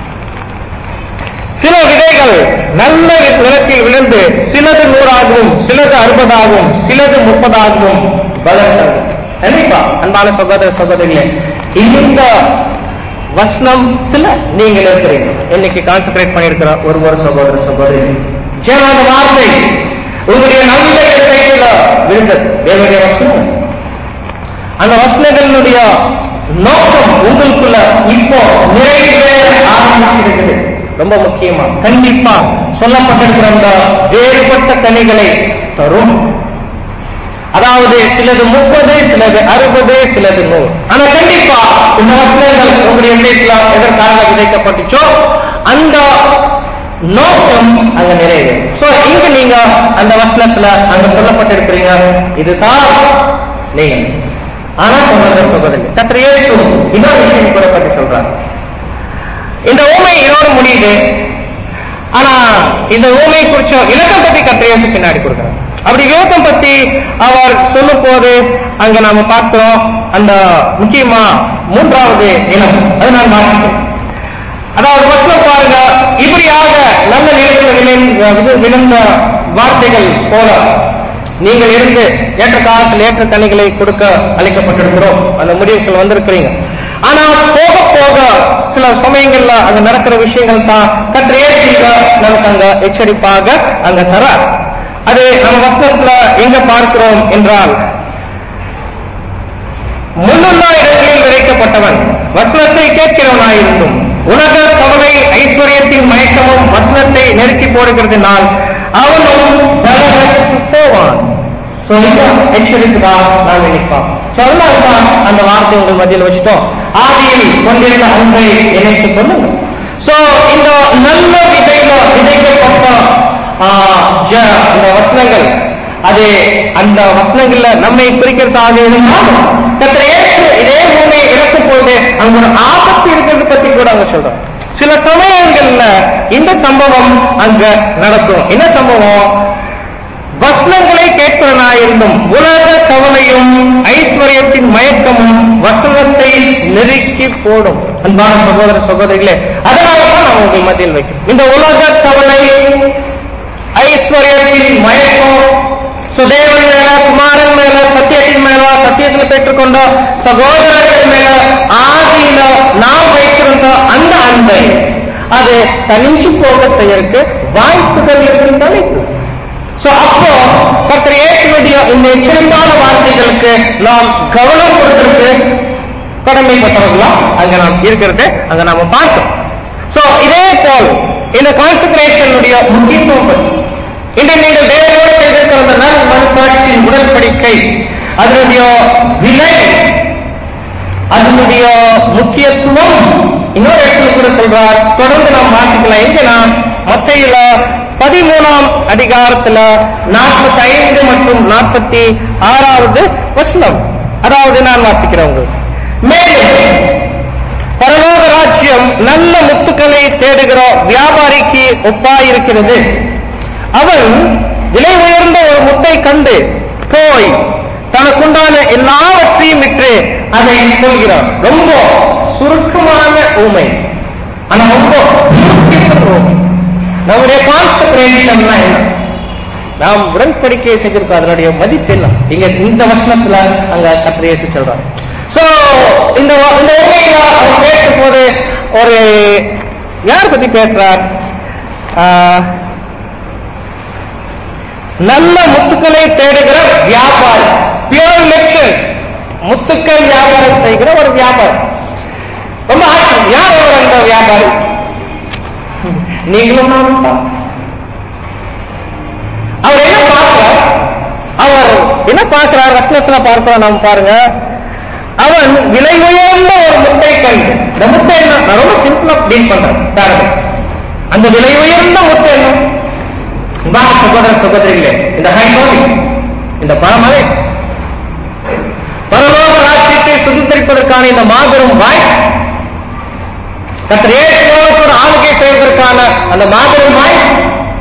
சில விதைகள் நல்ல நிலத்தில் விழுந்து சிலது நூறாகவும் சிலது அறுபதாகவும் சிலது முப்பதாகவும் வளர்ந்தது. கண்டிப்பா அன்பான சகோதர சகோதரிகளே, இந்த வசனத்துல நீங்கள் இருக்கிறீங்க. இன்னைக்கு கான்சென்ட்ரேட் பண்ணிருக்கிற ஒரு ஒரு சகோதர சகோதரி அந்த வார்த்தை உங்களுடைய நல்ல இடத்துல விழுந்தது. தேவனுடைய வசனம், அந்த வசனங்களுடைய நோக்கம் உங்களுக்குள்ள இப்போ நிறைவேற ஆரம்பிச்சிருக்குது. ரொம்ப முக்கியமா கண்டிப்பா சொல்லப்பட்டிருக்கிற அந்த வேறுபட்ட கனிகளை தரும். அதாவது சிலது முப்பது, சிலது அறுபது, சிலது நூறு. ஆனா கண்டிப்பா இந்த வசனங்கள் உங்களுடைய வீட்டுல எதற்காக விதைக்கப்பட்டுச்சோ அந்த நோக்கம் அங்க நிறைவேறும். சோ இங்க நீங்க அந்த வசனத்துல அங்க சொல்லப்பட்டிருக்கிறீங்க, இதுதான் நீங்க. ஆனா சகோதர சகோதரி, கர்த்தர் இயேசு இன்னொரு விஷயம் கூட பற்றி சொல்றார். இந்த ஊமை இதோடு முடியுது. ஆனா இந்த ஊமை குறிச்ச இலக்கம் பத்தி கர்த்தர் இயேசு பின்னாடி கொடுக்கிறார். அப்படி விளக்கம் பத்தி அவர் சொல்லும் போது அங்க நாம பார்க்கிறோம். அந்த முக்கியமா மூன்றாவது இனம் அது நான் வாசிக்கிறேன். அதாவது வசனம் பாருங்க, இப்படியாக நல்ல நேரத்தில் விழுந்த வார்த்தைகள் போல நீங்கள் இருந்து ஏற்ற காலத்தில் ஏற்ற கனிகளை கொடுக்க அளிக்கப்பட்டிருக்கிறோம். அந்த முடிவுகள் வந்திருக்கிறீங்க. ஆனா போக போக சில சமயங்கள்ல அங்க நடக்கிற விஷயங்கள் தான் கற்றைய நமக்கு அங்க எச்சரிப்பாக அங்க தர. அது நம்ம வசனத்துல எங்க பார்க்கிறோம் என்றால், முன்னுள்ள இடங்களில் விதைக்கப்பட்டவன் வசனத்தை கேட்கிறவனாயிருந்தும் உலக கவலை ஐஸ்வர்யத்தின் மயக்கமும் வசனத்தை நெருக்கி போடுகிறதுனால் அவனும் போவான். எச்சரிப்புதான் நான் நினைப்போம். சொல்லாதான் அந்த வார்த்தை உங்கள் மத்தியில் வச்சுட்டோம். ஆதியில் கொண்டிருந்த அன்பை இணைத்துக் கொள்ளுங்க. சோ இந்த நல்ல விதையில விதைக்கப்பட்ட அந்த வசனங்கள், அது அந்த வசனங்கள்ல நம்மை குறிக்கிறதாக இருந்தாலும் இதே பூமியை இறக்கும் போது அங்க ஒரு ஆபத்து இருக்கிறது பத்தி கூட அங்க சொல்றோம். சில சமயங்கள்ல இந்த சம்பவம் அங்க நடக்கும். என்ன சம்பவம்? வசனங்களை கேட்பதனாயிருந்தும் உலக கவலையும் ஐஸ்வர்யத்தின் மயக்கமும் வசனத்தை நெருக்கி போடும். அன்பான சகோதர சகோதரிகளே, அதனாலதான் நான் உங்கள் மத்தியில் வைக்கிறேன். இந்த உலக கவலை, ஐஸ்வர்யத்தின் மயக்கம், சுதேவன் மேல, குமாரன் மேல, சத்தியத்தின் மேல, சத்தியத்தில் பெற்றுக்கொண்ட சகோதரர்கள் மேல ஆதியில நாம் வைத்திருந்த அந்த அன்பை அது தனிஞ்சு போக செய்யறதுக்கு வாய்ப்புகள் இருக்கின்றன. அப்போ கர்த்தர் இயேசுவுடைய இந்த எச்சரிப்பான வார்த்தைகளுக்கு நாம் கவனம் கொடுத்திருக்கு கடமைப்பட்டவர்களா அங்க நாம் இருக்கிறது அங்க நாம பார்த்தோம். சோ இதே போல் இந்த கான்சென்ட்ரேஷனுடைய முக்கியத்துவம் பற்றி இன்று நீங்கள் தேவனோடு செய்திருக்கிற அந்த நல் மனசாட்சியின் உடன்படிக்கை, அதனுடைய விலை, அதனுடைய முக்கியத்துவம் இன்னொரு இடத்துல கூட சொல்றார். தொடர்ந்து நாம் வாசிக்கலாம். எங்க நாம் மத்தேயுல பதிமூணாம் அதிகாரத்துல நாற்பத்தி ஐந்து மற்றும் நாற்பத்தி ஆறாவது வசனம், அதாவது நான் வாசிக்கிறவங்க, மேலும் பரலோக ராஜ்யம் நல்ல முத்துக்களை தேடுகிற வியாபாரிக்கு ஒப்பாயிருக்கிறது. அவன் விலை உயர்ந்த ஒரு முத்தை கண்டு போய் தனக்குண்டான எல்லாவற்றையும் விற்று அதை கொள்கிறான். ரொம்ப சுருக்கமான ஊமை, ஆனா ரொம்ப ஊமை. நம்முடைய கான்சென்ட்ரேஷன் என்ன? நாம் உடன்படிக்கையை செஞ்சிருக்கோம், அதனுடைய மதிப்பு என்ன? இங்க இந்த வசனத்துல அங்க கர்த்தர் இயேசு சொல்றாங்க. சோ இந்த உண்மையில அவர் பேசும்போது ஒரு யார் பத்தி பேசுறார்? நல்ல முத்துக்களை தேடுகிற வியாபாரி, பியூர் மெர்ச்சன்ட், முத்துக்கள் வியாபாரம் செய்கிற ஒரு வியாபாரி. ரொம்ப ஆச்சரியம், யார் அவர் அந்த வியாபாரி? நீங்களும் நானும் தான். அவர் என்ன பார்க்கிறார்? அவர் என்ன பார்க்கிறார்? வசனத்துல பார்க்கிறோம் நாம் பாருங்க. அவன் விலை உயர்ந்த ஒரு முட்டை கண்டு, இந்த முட்டை என்ன? நான் ரொம்ப சிம்பிளா டீல் பண்றேன். பாரடைஸ், அந்த விலை உயர்ந்த முட்டை என்ன? சகோதர சகோதரிகளே, இந்த ஹைட்ரோலி, இந்த பரமலை, பரலோக ராஜ்யத்தை சுதந்திரிப்பதற்கான இந்த மாபெரும் வாய்ப்பு, கர்த்தர் இயேசுவோடு ஆளுகை செய்வதற்கான அந்த மாபெரும் வாய்ப்பு.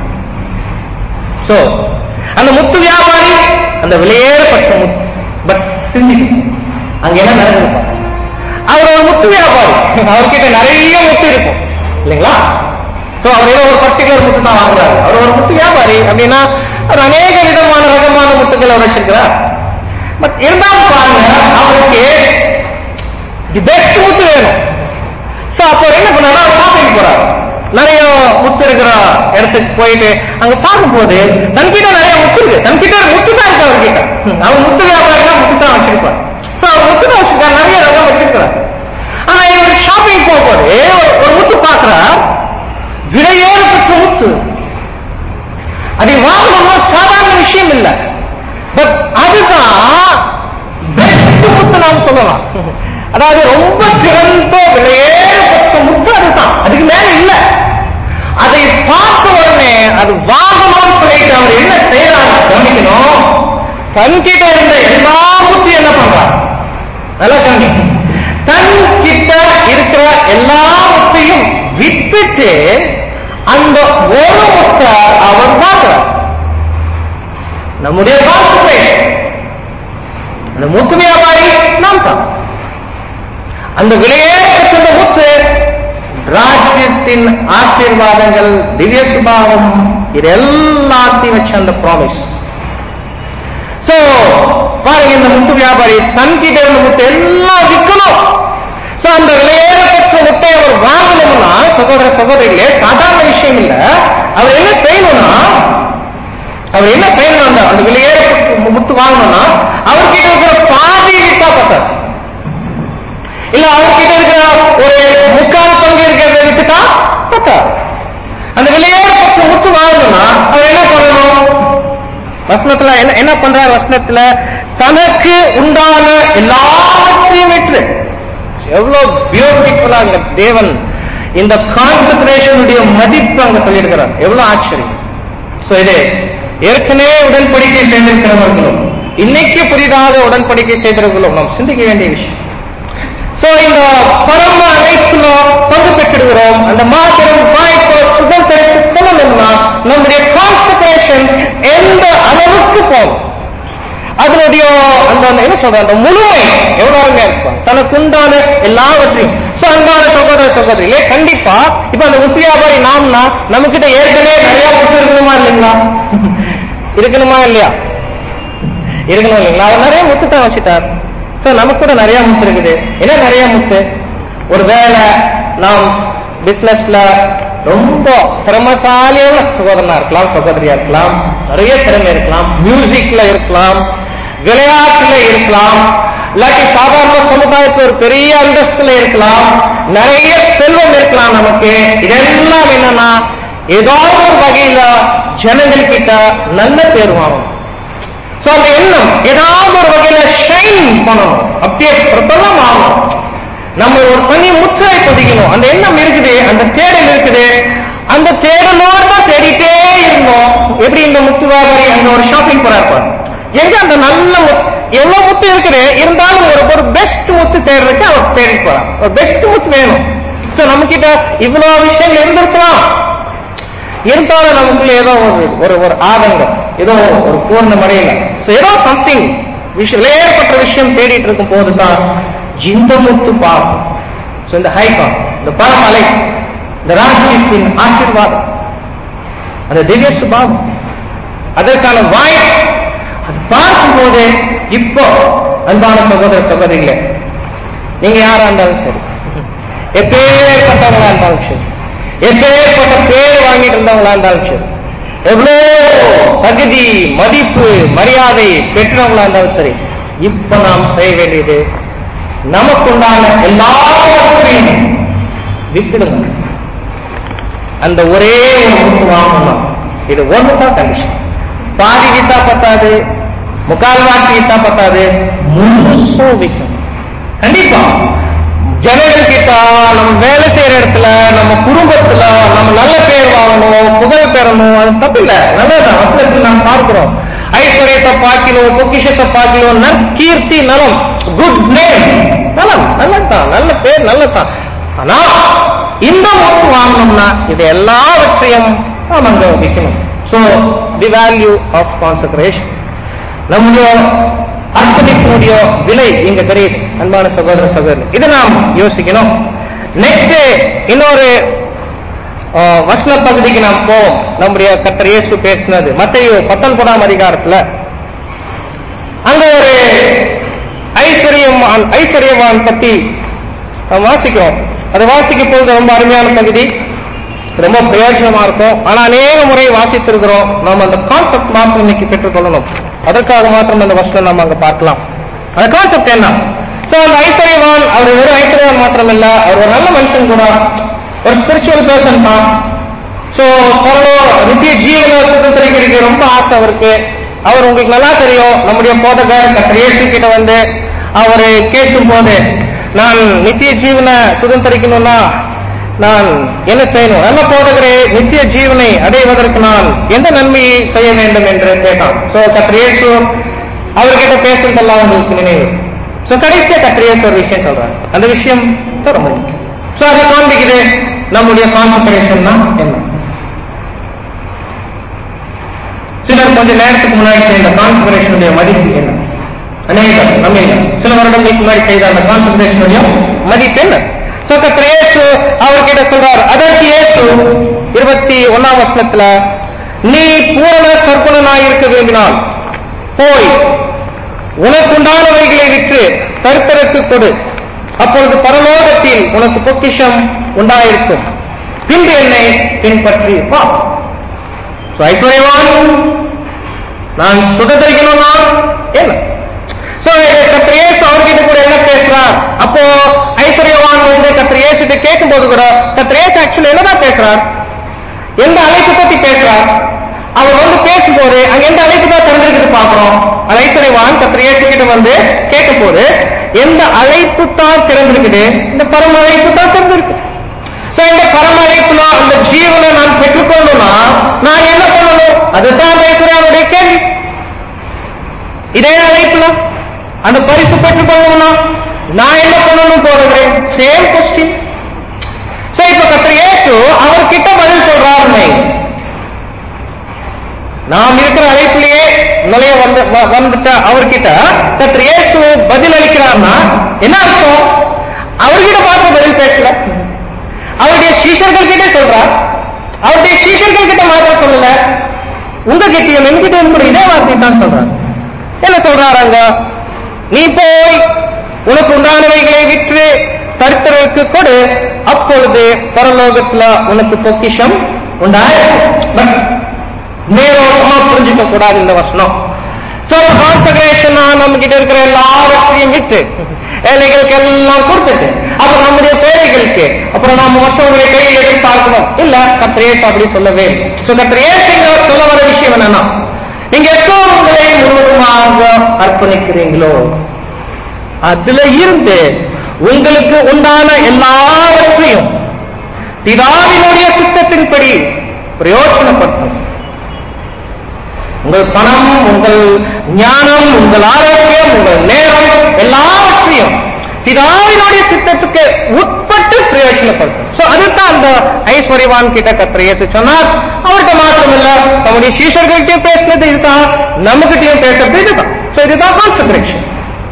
சோ அந்த முத்து வியாபாரி அந்த விலையேறப்பட்ட முத்து, பட் சிந்தி அங்க என்ன நடந்திருப்பார்? அவர் ஒரு முத்து வியாபாரி, அவர்கிட்ட நிறைய முத்து இருக்கும் இல்லைங்களா? சோ அவர் ஏதோ ஒரு பர்டிகுலர் முத்து தான் வாங்குறாரு. அவர் ஒரு முத்து வியாபாரி அப்படின்னா அவர் அநேக விதமான ரகமான முத்துக்களை அவர் வச்சிருக்கிறார். பட் இருந்தாலும் பாருங்க, அவருக்கு தி பெஸ்ட் முத்து வேணும். சோ அப்போ என்ன பண்ணா ஷாப்பிங் போறாரு. நிறைய முத்து இருக்கிற இடத்துக்கு போயிட்டு அங்க பார்க்கும் போது தன்கிட்ட நிறைய முத்து இருக்கு, தன்கிட்ட முத்து தான் இருக்கு அவர்கிட்ட. அவர் முத்து வியாபாரி தான் முத்து தான் வச்சிருப்பார். சோ அவர் முத்து தான் வச்சிருக்காரு, நிறைய ரகம் வச்சிருக்கிறார். ஆனா இவர் ஷாப்பிங் போகும்போது ஒரு முத்து பார்க்கிறார், விலையேற பெற்ற முத்து. அதை வாங்கணும் சாதாரண விஷயம் இல்லை. பட் அதுதான் பெஸ்ட் முத்து நாம் சொல்லலாம். அதாவது ரொம்ப சிறந்த விலையேற பெற்ற முத்து அதுதான், அதுக்கு மேல இல்ல. அதை பார்த்த உடனே அது வாங்கணும்னு சொல்லிட்டு அவர் என்ன செய்யறாரு கவனிக்கணும். தன்கிட்ட இருந்த எல்லா முத்து என்ன பண்றார்? நல்லா கவனிக்கணும். தன் கிட்ட இருக்கிற எல்லா முத்தையும் விட்டுட்டு அந்த ஒரு முத்தை அவர் பார்க்கிறார். நம்முடைய கான்சென்ட்ரேஷன் அந்த முத்து வியாபாரி நாம் தான். அந்த விலையேற்ற முத்து ராஜ்யத்தின் ஆசீர்வாதங்கள், திவ்ய சுபாவம், இது எல்லாத்தையும் வச்சு அந்த ப்ராமிஸ். சோ பாருங்க, இந்த முத்து வியாபாரி தன்கிட்ட இருந்த முத்து எல்லாம் விற்கணும். சோ அந்த விலையேறப்பட்ட முட்டை அவர் வாங்கணும்னா, சகோதர சகோதரிகளே, சாதாரண விஷயம் இல்ல. அவர் என்ன செய்யணும்னா, அவர் என்ன செய்யணும், அந்த விலையேறப்பட்ட முத்து வாங்கணும்னா அவர்கிட்ட இருக்கிற பாதி விட்டா பத்தாது, இல்ல அவர்கிட்ட இருக்கிற ஒரு முக்கால் பங்கு இருக்கிறத விட்டுட்டா பத்தாது. அந்த விலையேறப்பட்ட முத்து வாங்கணும்னா அவர் என்ன பண்ணணும்? வசனத்துல என்ன என்ன பண்றார்? வசனத்துல தனக்கு உண்டான எல்லாவற்றையும் விட்டு. எவ்வளவு பியூட்டிஃபுல்லா இந்த தேவன் இந்த கான்சென்ட்ரேஷனுடைய மதிப்பு அங்க சொல்லியிருக்கிறார். எவ்வளவு ஆச்சரியம். சோ இது ஏற்கனவே உடன்படிக்கை செய்திருக்கிறவர்களும் இன்னைக்கு புதிதாக உடன்படிக்கை செய்தவர்களும் நாம் சிந்திக்க வேண்டிய விஷயம். சோ இந்த பரம அழைப்புல பங்கு பெற்றிருக்கிறோம். அந்த மாபெரும் வாய்ப்பை சுதந்திரத்து கொள்ளணும்னா நம்முடைய கான்சென்ட்ரேஷன் எந்த அளவுக்கு போகும், அதனுடைய அந்த என்ன சொல்ற அந்த முழுமை எவ்வளவு இருக்கும், தனக்கு உண்டான எல்லாவற்றையும். சோ அன்பான சகோதர சகோதரிகளே, கண்டிப்பா இப்ப அந்த முத்து வியாபாரி நாம்னா நம்ம கிட்ட ஏற்கனவே நிறைய முத்து இருக்கணுமா இல்லைங்களா? இருக்கணுமா இல்லையா? இருக்கணும் இல்லைங்களா? அவர் நிறைய முத்து தான் வச்சுட்டார். சோ நமக்கு கூட நிறைய முத்து இருக்குது. என்ன நிறைய முத்து? ஒரு வேலை நாம் பிசினஸ்ல ரொம்ப திறமசாலியான சகோதரனா இருக்கலாம், சகோதரியா இருக்கலாம், நிறைய திறமை இருக்கலாம், மியூசிக்ல இருக்கலாம், விளையாட்டுல இருக்கலாம், இல்லாட்டி சாதாரண சமுதாயத்துல ஒரு பெரிய அந்தஸ்துல இருக்கலாம், நிறைய செல்வம் இருக்கலாம். நமக்கு இதெல்லாம் என்னன்னா ஏதாவது ஒரு வகையில ஜனங்கள் கிட்ட நல்ல பேர் வாங்கணும். சோ அந்த எண்ணம் ஏதாவது ஒரு வகையில ஷைன் பண்ணணும், அப்படியே பிரபலம் ஆகணும், நம்ம ஒரு தனி முற்றை பதிக்கணும். அந்த எண்ணம் இருக்குது, அந்த தேடல் இருக்குது. அந்த தேடலோடு தான் தேடிட்டே இருந்தோம். எப்படி இந்த முத்து வியாபாரி அங்க ஒரு ஷாப்பிங் போறாரு, எங்க அந்த நல்ல எவ்வளவு முத்து இருக்குது, இருந்தாலும் ஒரு ஒரு பெஸ்ட் முத்து தேடுறதுக்கு அவர் தேடி போறார். ஒரு பெஸ்ட் முத்து வேணும். சோ நம்ம கிட்ட இவ்வளவு விஷயங்கள் இருந்திருக்கலாம், இருந்தாலும் நமக்குள்ள ஏதோ ஒரு ஒரு ஆதங்கம், ஏதோ ஒரு பூர்ணமடையில ஏதோ சம்திங் விஷயம் ஏற்பட்ட விஷயம் தேடிட்டு இருக்கும் போதுதான் இந்த முத்து பார்க்கும். இந்த ஹைகான், இந்த பரமலை, இந்த ராஜ்யத்தின் ஆசீர்வாதம், அந்த திவ்ய சுபாவம், அதற்கான வாய்ப்பு அது பார்க்கும் போது இப்போ அன்பான சகோதர சகோதரிகளே, நீங்க யாரா இருந்தாலும் சரி, எப்பேற்பட்டவங்களா இருந்தாலும் சரி, எப்பேற்பட்ட பேர் வாங்கிட்டு இருந்தவங்களா இருந்தாலும் சரி, எவ்வளோ தகுதி மதிப்பு மரியாதை பெற்றவங்களா இருந்தாலும் சரி, இப்ப நாம் செய்ய வேண்டியது நமக்குண்டான எல்லாவற்றையும் விட்டுடுங்க. அந்த ஒரே ஒரு வாங்கணும். இது ஒண்ணுதான் கண்டிஷன். பாதி வித்தா பத்தாது, முக்கால்வாசி வித்தா பத்தாது, முழுசும் விற்கணும். கண்டிப்பா ஜனங்கள் கிட்ட, நம்ம வேலை செய்யற இடத்துல, நம்ம குடும்பத்துல நம்ம நல்ல பேர் வாங்கணும், புகழ் பெறணும், அது தப்பு இல்ல, நல்லதான். வசனத்தில் நாம் பார்க்கிறோம், ஐஸ்வர்யத்தை பார்க்கணும், பொக்கிஷத்தை பார்க்கணும், நற்கீர்த்தி, நலம், குட் நேம், நலம், நல்லதான், நல்ல பேர், நல்லதான். ஆனா இந்த முத்து வாங்கணும்னா இது எல்லாவற்றையும் நாம் அங்க வைக்கணும். So the value of concentration, நம்முடைய அர்ப்பணிப்பினுடைய விலை இங்க தெரியுது. அன்பான சகோதர சகோதரி, இதை நாம் யோசிக்கணும். நெக்ஸ்ட் இன்னொரு வசன பகுதிக்கு நாம் போவோம். நம்முடைய கர்த்தர் இயேசு பேசினது மத்தேயு பத்தொன்பதாம் அதிகாரத்துல. அங்க ஒரு ஐஸ்வர்யவான் ஐஸ்வர்யவான் பத்தி நாம் வாசிக்கிறோம். அதை வாசிக்கும் போது ரொம்ப அருமையான பகுதி, ரொம்ப பிரயோஜனமா இருக்கும். ஆனா அநேக முறை வாசித்திருக்கிறோம். நாம் அந்த கான்செப்ட் மாத்திரம் இன்னைக்கு பெற்றுக் கொள்ளணும். அதற்காக மாத்திரம் அந்த வசனம் நம்ம அங்க பார்க்கலாம். அந்த கான்செப்ட் என்ன? சோ அந்த ஐஸ்வர்யவான், அவர் வெறும் ஐஸ்வர்யவான் மாத்திரம் இல்ல, அவர் ஒரு நல்ல மனுஷன் கூட, ஒரு ஸ்பிரிச்சுவல் பர்சன் தான். சோ பரலோக நித்திய ஜீவன சுதந்திரிக்கிறதுக்கு ரொம்ப ஆசை அவருக்கு. அவர் உங்களுக்கு நல்லா தெரியும், நம்முடைய போதகர் கர்த்தர் இயேசு கிட்ட வந்து அவர் கேட்கும் போது, நான் நித்திய ஜீவனை சுதந்திரிக்கணும்னா நான் என்ன செய்யணும்? நல்ல போதகரே, நித்திய ஜீவனை அடைவதற்கு நான் எந்த நன்மையை செய்ய வேண்டும் என்று கேட்டான். சோ கர்த்தர் இயேசு அவர்கிட்ட பேசுறதெல்லாம் உங்களுக்கு நினைவு. சோ கடைசியா கர்த்தர் இயேசு ஒரு விஷயம் சொல்றாரு. அந்த விஷயம் ரொம்ப முக்கியம். சோ அதை காண்பிக்குது நம்முடைய கான்சென்ட்ரேஷன் என்ன. சிலர் கொஞ்ச நேரத்துக்கு முன்னாடி இந்த கான்சென்ட்ரேஷனுடைய மதிப்பு என்ன. அநேகம் நம்ம சில வருடங்களுக்கு முன்னாடி செய்த அந்த கான்சென்ட்ரேஷன் மதிப்பு என்ன? சோ கர்த்தர் இயேசு அவர்கிட்ட சொல்றார். அதற்கு இயேசு இருபத்தி ஒன்னாம் வசனத்துல, நீ பூரண சர்க்குணனாய் இருக்க விரும்பினால் போய் உனக்குண்டானவைகளை விற்று தரித்திரருக்கு கொடு, அப்பொழுது பரலோகத்தில் உனக்கு பொக்கிஷம் உண்டாயிருக்கும், பின்பு என்னை பின்பற்றி வா. ஐஸ்வர்யவான் நான் சுதந்திரிக்கணும்னா என்ன? கர்த்தர் இயேசு அவர்கிட்ட கூட என்ன பேசுறார்? அப்போ ஐஸ்வர்யவான் வந்து கர்த்தர் இயேசுகிட்ட கேட்கும் போது கூட கர்த்தர் இயேசு ஆக்சுவலி என்னதான் பேசுறார்? எந்த அழைப்பு பத்தி பேசுறார்? அவர் வந்து பேசும்போது அங்க எந்த அழைப்பு தான் திறந்திருக்குது பாக்குறோம். அது ஐஸ்வர்யவான் கர்த்தர் இயேசு கிட்ட வந்து கேட்கும் போது எந்த அழைப்பு தான் திறந்திருக்குது? இந்த பரம அழைப்பு தான் திறந்திருக்கு. இந்த பரம அழைப்புல அந்த ஜீவனை நான் பெற்றுக்கொள்ளணும்னா நான் என்ன பண்ணணும்? அதுதான் ஐஸ்வர்யாவுடைய கேள்வி. இதே அழைப்புல அந்த பரிசு பெற்றுக் கொள்ளணும்னா நான் என்ன பண்ணணும் போறது? Same question. இப்ப கர்த்தர் இயேசு அவர்கிட்ட பதில் சொல்றாரு. நாம் இருக்கிற அழைப்பிலேயே நிலைய வந்து வந்துட்ட அவர்கிட்ட கர்த்தர் இயேசு பதில் அளிக்கிறார்னா என்ன அர்த்தம்? அவர்கிட்ட பார்த்து பதில் பேசல, அவருடைய சீஷர்கள் கிட்டே சொல்றார். அவருடைய சீஷர்கள் கிட்ட மாத்திரம் சொல்லல, உங்ககிட்டயும் என்கிட்ட கூட இதே வார்த்தை தான் சொல்றாரு. என்ன சொல்றாங்க? நீ போய் உனக்கு உண்டானவைகளை விற்று தரித்திரருக்கு கொடு, அப்பொழுது பரலோகத்துல உனக்கு பொக்கிஷம் உண்டாயிருக்கும். நேரோட்டமா புரிஞ்சுக்க கூடாது இந்த வசனம். கான்சென்ட்ரேஷனா நம்ம கிட்ட இருக்கிற எல்லாவற்றையும் விற்று ஏழைகளுக்கு எல்லாம் கொடுத்துட்டு அப்புறம் நம்முடைய தேவைகளுக்கு அப்புறம் நாம மற்றவங்களுடைய கையில் எதிர்பார்க்கணும் இல்ல. கர்த்தர் இயேசு அப்படி சொல்லவே இல்லை. கர்த்தர் இயேசு சொல்ல வர விஷயம் என்னன்னா, நீங்க எப்போ உங்களை முழுவதுமாக அர்ப்பணிக்கிறீங்களோ அதுல இருந்து உங்களுக்கு உண்டான எல்லாவற்றையும் பிதாவினுடைய சித்தத்தின்படி பிரயோஜனப்படுத்தும். உங்கள் பணம், உங்கள் ஞானம், உங்கள் ஆரோக்கியம், உங்கள் நேரம் எல்லாவற்றையும் பிதாவினுடைய சித்தத்துக்கு உட்பட்டு பிரயோஜனப்படுத்தும். அதுதான் அந்த ஐஸ்வர்யவான் கிட்ட கர்த்தர் இயேசு சொன்னார். அவர்கிட்ட மாத்திரம் இல்ல, நம்முடைய சீஷர்கள்கிட்டயும் பேசினது இதுதான், நம்மகிட்டயும் பேசுறது இதுதான். இதுதான் கான்சென்ட்ரேஷன்.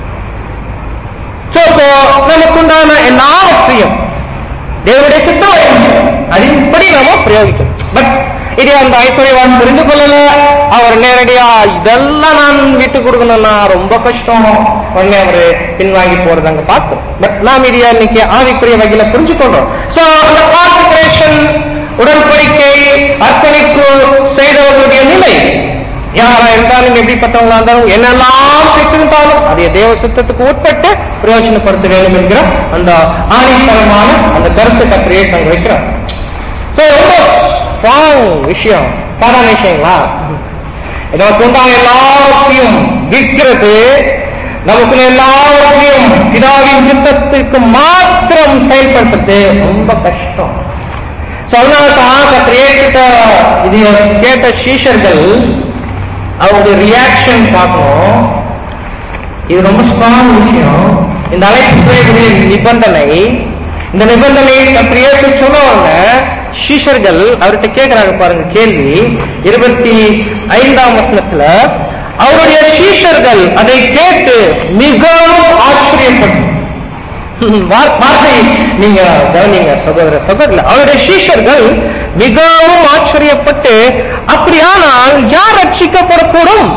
நமக்குண்டான எல்லாவற்றையும் தேவனுடைய சித்தம் அதன்படி நாம பிரயோகிக்கும். பட் இது அந்த ஐஸ்வர்யவான் புரிந்து கொள்ளல. அவர் நேரடியா இதெல்லாம் நான் விட்டு கொடுக்கணும்னா ரொம்ப கஷ்டம், உடனே அவரு பின்வாங்கி போறது அங்க பார்த்தோம். பட் நாம் இது இன்னைக்கு ஆவிக்குரிய வகையில புரிஞ்சு கொண்டோம். சோ அந்த கான்சென்ட்ரேஷன், உடன்படிக்கை, அர்ப்பணிப்பு செய்தவர்களுடைய நிலை யாரா இருந்தாலும் எப்படிப்பட்டவங்களா இருந்தாலும் என்னெல்லாம் பெற்றிருந்தாலும் அதை தேவ சித்தத்துக்கு உட்பட்டு பிரயோஜனப்படுத்த வேண்டும் என்கிற அந்த ஆணித்தரமான அந்த கருத்து கர்த்தர் இயேசு அங்க வைக்கிறார். ரொம்ப ஸ்ட்ராங் விஷயம், சாதாரண விஷயங்களா? நமக்கு உண்டான எல்லாத்தையும் விற்கிறது, நமக்கு எல்லாவற்றையும் பிதாவின் சித்தத்துக்கு மாத்திரம் செயல்படுத்துறது ரொம்ப கஷ்டம். அதனால்தான் கர்த்தர் இயேசுகிட்ட இது கேட்ட சீஷர்கள் அவருடைய ரியாக்ஷன் பார்க்கணும். இது ரொம்ப ஸ்ட்ராங் விஷயம். இந்த அழைப்பு நிபந்தனை, இந்த நிபந்தனை கர்த்தர் இயேசு சொன்னவங்க சீஷர்கள் அவர்கிட்ட கேட்கிறாங்க பாருங்க கேள்வி. இருபத்தி ஐந்தாம் வசனத்துல அவருடைய சீஷர்கள் அதை கேட்டு மிகவும் ஆச்சரியப்பட்டு, வார்த்தை நீங்க கவனிங்க சகோதர சகோதர, அவருடைய சீஷர்கள் மிகவும் ஆச்சரியப்பட்டு, அப்படியானால் யார் ரட்சிக்கப்படக்கூடும்?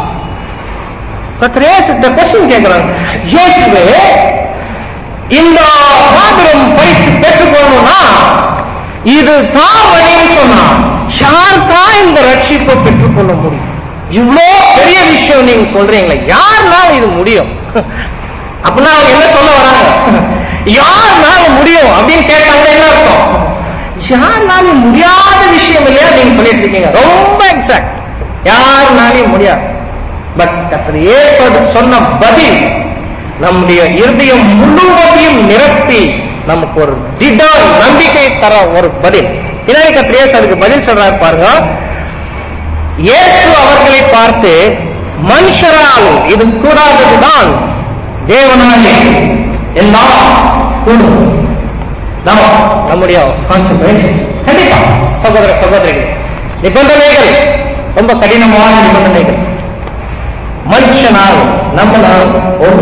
கேட்கிறாங்க. இயேசுவே, இந்த மாபெரும் பரிசு பெற்றுக்கொள்ளணும்னா இது தான் வழின்னு சொன்னா யார் தான் இந்த ரட்சிப்பை பெற்றுக்கொள்ள முடியும்? இவ்வளோ பெரிய விஷயம் நீங்க சொல்றீங்களா, யாருனாலும் இது முடியும் அப்படின்னா அவங்க என்ன சொல்ல வராங்க? யாருனால முடியும் அப்படின்னு கேட்டாங்க. என்ன அர்த்தம்? யாருனாலும் முடியாத விஷயம் இல்லையா நீங்க சொல்லிட்டு இருக்கீங்க. ரொம்ப எக்ஸாக்ட், யாருனாலும் முடியாது. பட் கர்த்தர் இயேசு சொன்ன பதில் நம்முடைய இருதயம் முழுவதையும் நிரப்பி நமக்கு ஒரு திட நம்பிக்கை தர ஒரு பதில். பின்னாடி கர்த்தர் இயேசு அதுக்கு பதில் சொல்றாரு பாருங்க. இயேசு அவர்களை பார்த்து, மனுஷரால் இது கூடாததுதான் தேவனாலே எல்லாம் கூடும். நம்முடைய கான்சென்ட்ரேஷன் கண்டிப்பா சகோதர சகோதரிகள், நிபந்தனைகள் ரொம்ப கடினமான நிபந்தனைகள். மனுஷனால் நம்மளால் ஒரு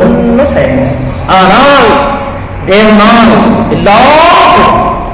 எல்லாம்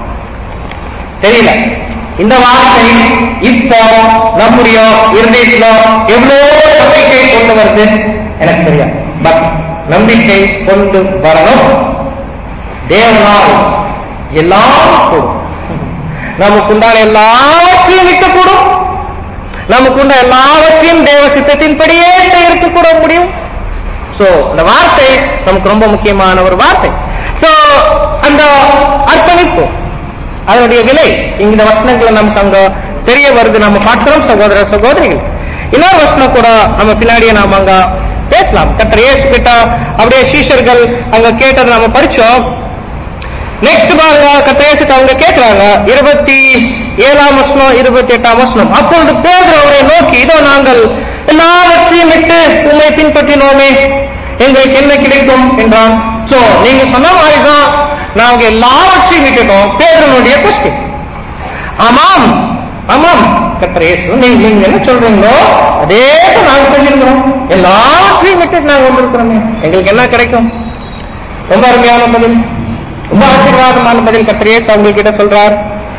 தெரியல. இந்த வார்த்தை இப்போ நம்முடைய இருதயத்துல எவ்வளவு நம்பிக்கை கொண்டு வருது எனக்கு தெரியாது. பட் நம்பிக்கை கொண்டு வரணும். தேவனால் எல்லாம் கூடும். நமக்குண்டான எல்லாவற்றையும் விற்கக்கூடும். நமக்குண்ட எல்லாவற்றையும் தேவ சித்தத்தின்படியே செய்யறதுக்கு கூட முடியும். சோ அந்த வார்த்தை நமக்கு ரொம்ப முக்கியமான ஒரு வார்த்தை. சோ அந்த அர்ப்பணிப்பு, அதனுடைய விலை இந்த வசனங்களை நமக்கு அங்க தெரிய வருது. நம்ம பார்க்கிறோம் சகோதர சகோதரிகள். இன்னொரு வசனம் கூட நம்ம பின்னாடியே நாம அங்க பேசலாம். கர்த்தர் இயேசு கிட்ட அப்படியே சீஷர்கள் அங்க கேட்டதை நம்ம படிச்சோம். நெக்ஸ்ட் பாருங்க, கர்த்தர் இயேசு அவங்க கேட்கிறாங்க இருபத்தி ஏழாம் வசனம் இருபத்தி எட்டாம் வசனம். அப்பொழுது பேதுரு அவரை நோக்கி, இதோ நாங்கள் எல்லாவற்றையும் விட்டு உண்மை பின்பற்றினோமே, எங்களுக்கு என்ன கிடைக்கும் என்றான். சோ நீங்க சொன்ன மாதிரிதான் நாங்க எல்லாவற்றையும் விட்டுட்டோம். பேதுருனுடைய கொஸ்டின். ஆமாம் ஆமாம் கர்த்தர் இயேசு, நீங்க நீங்க என்ன சொல்றீங்களோ அதே நாங்க செஞ்சிருக்கிறோம். எல்லாவற்றையும் விட்டுட்டு நாங்க வந்திருக்கிறோமே, எங்களுக்கு என்ன கிடைக்கும்? ரொம்ப அருமையான பதில், ரொம்ப ஆசீர்வாதமான பதில் கர்த்தர் இயேசு அவங்க கிட்ட சொல்றார்.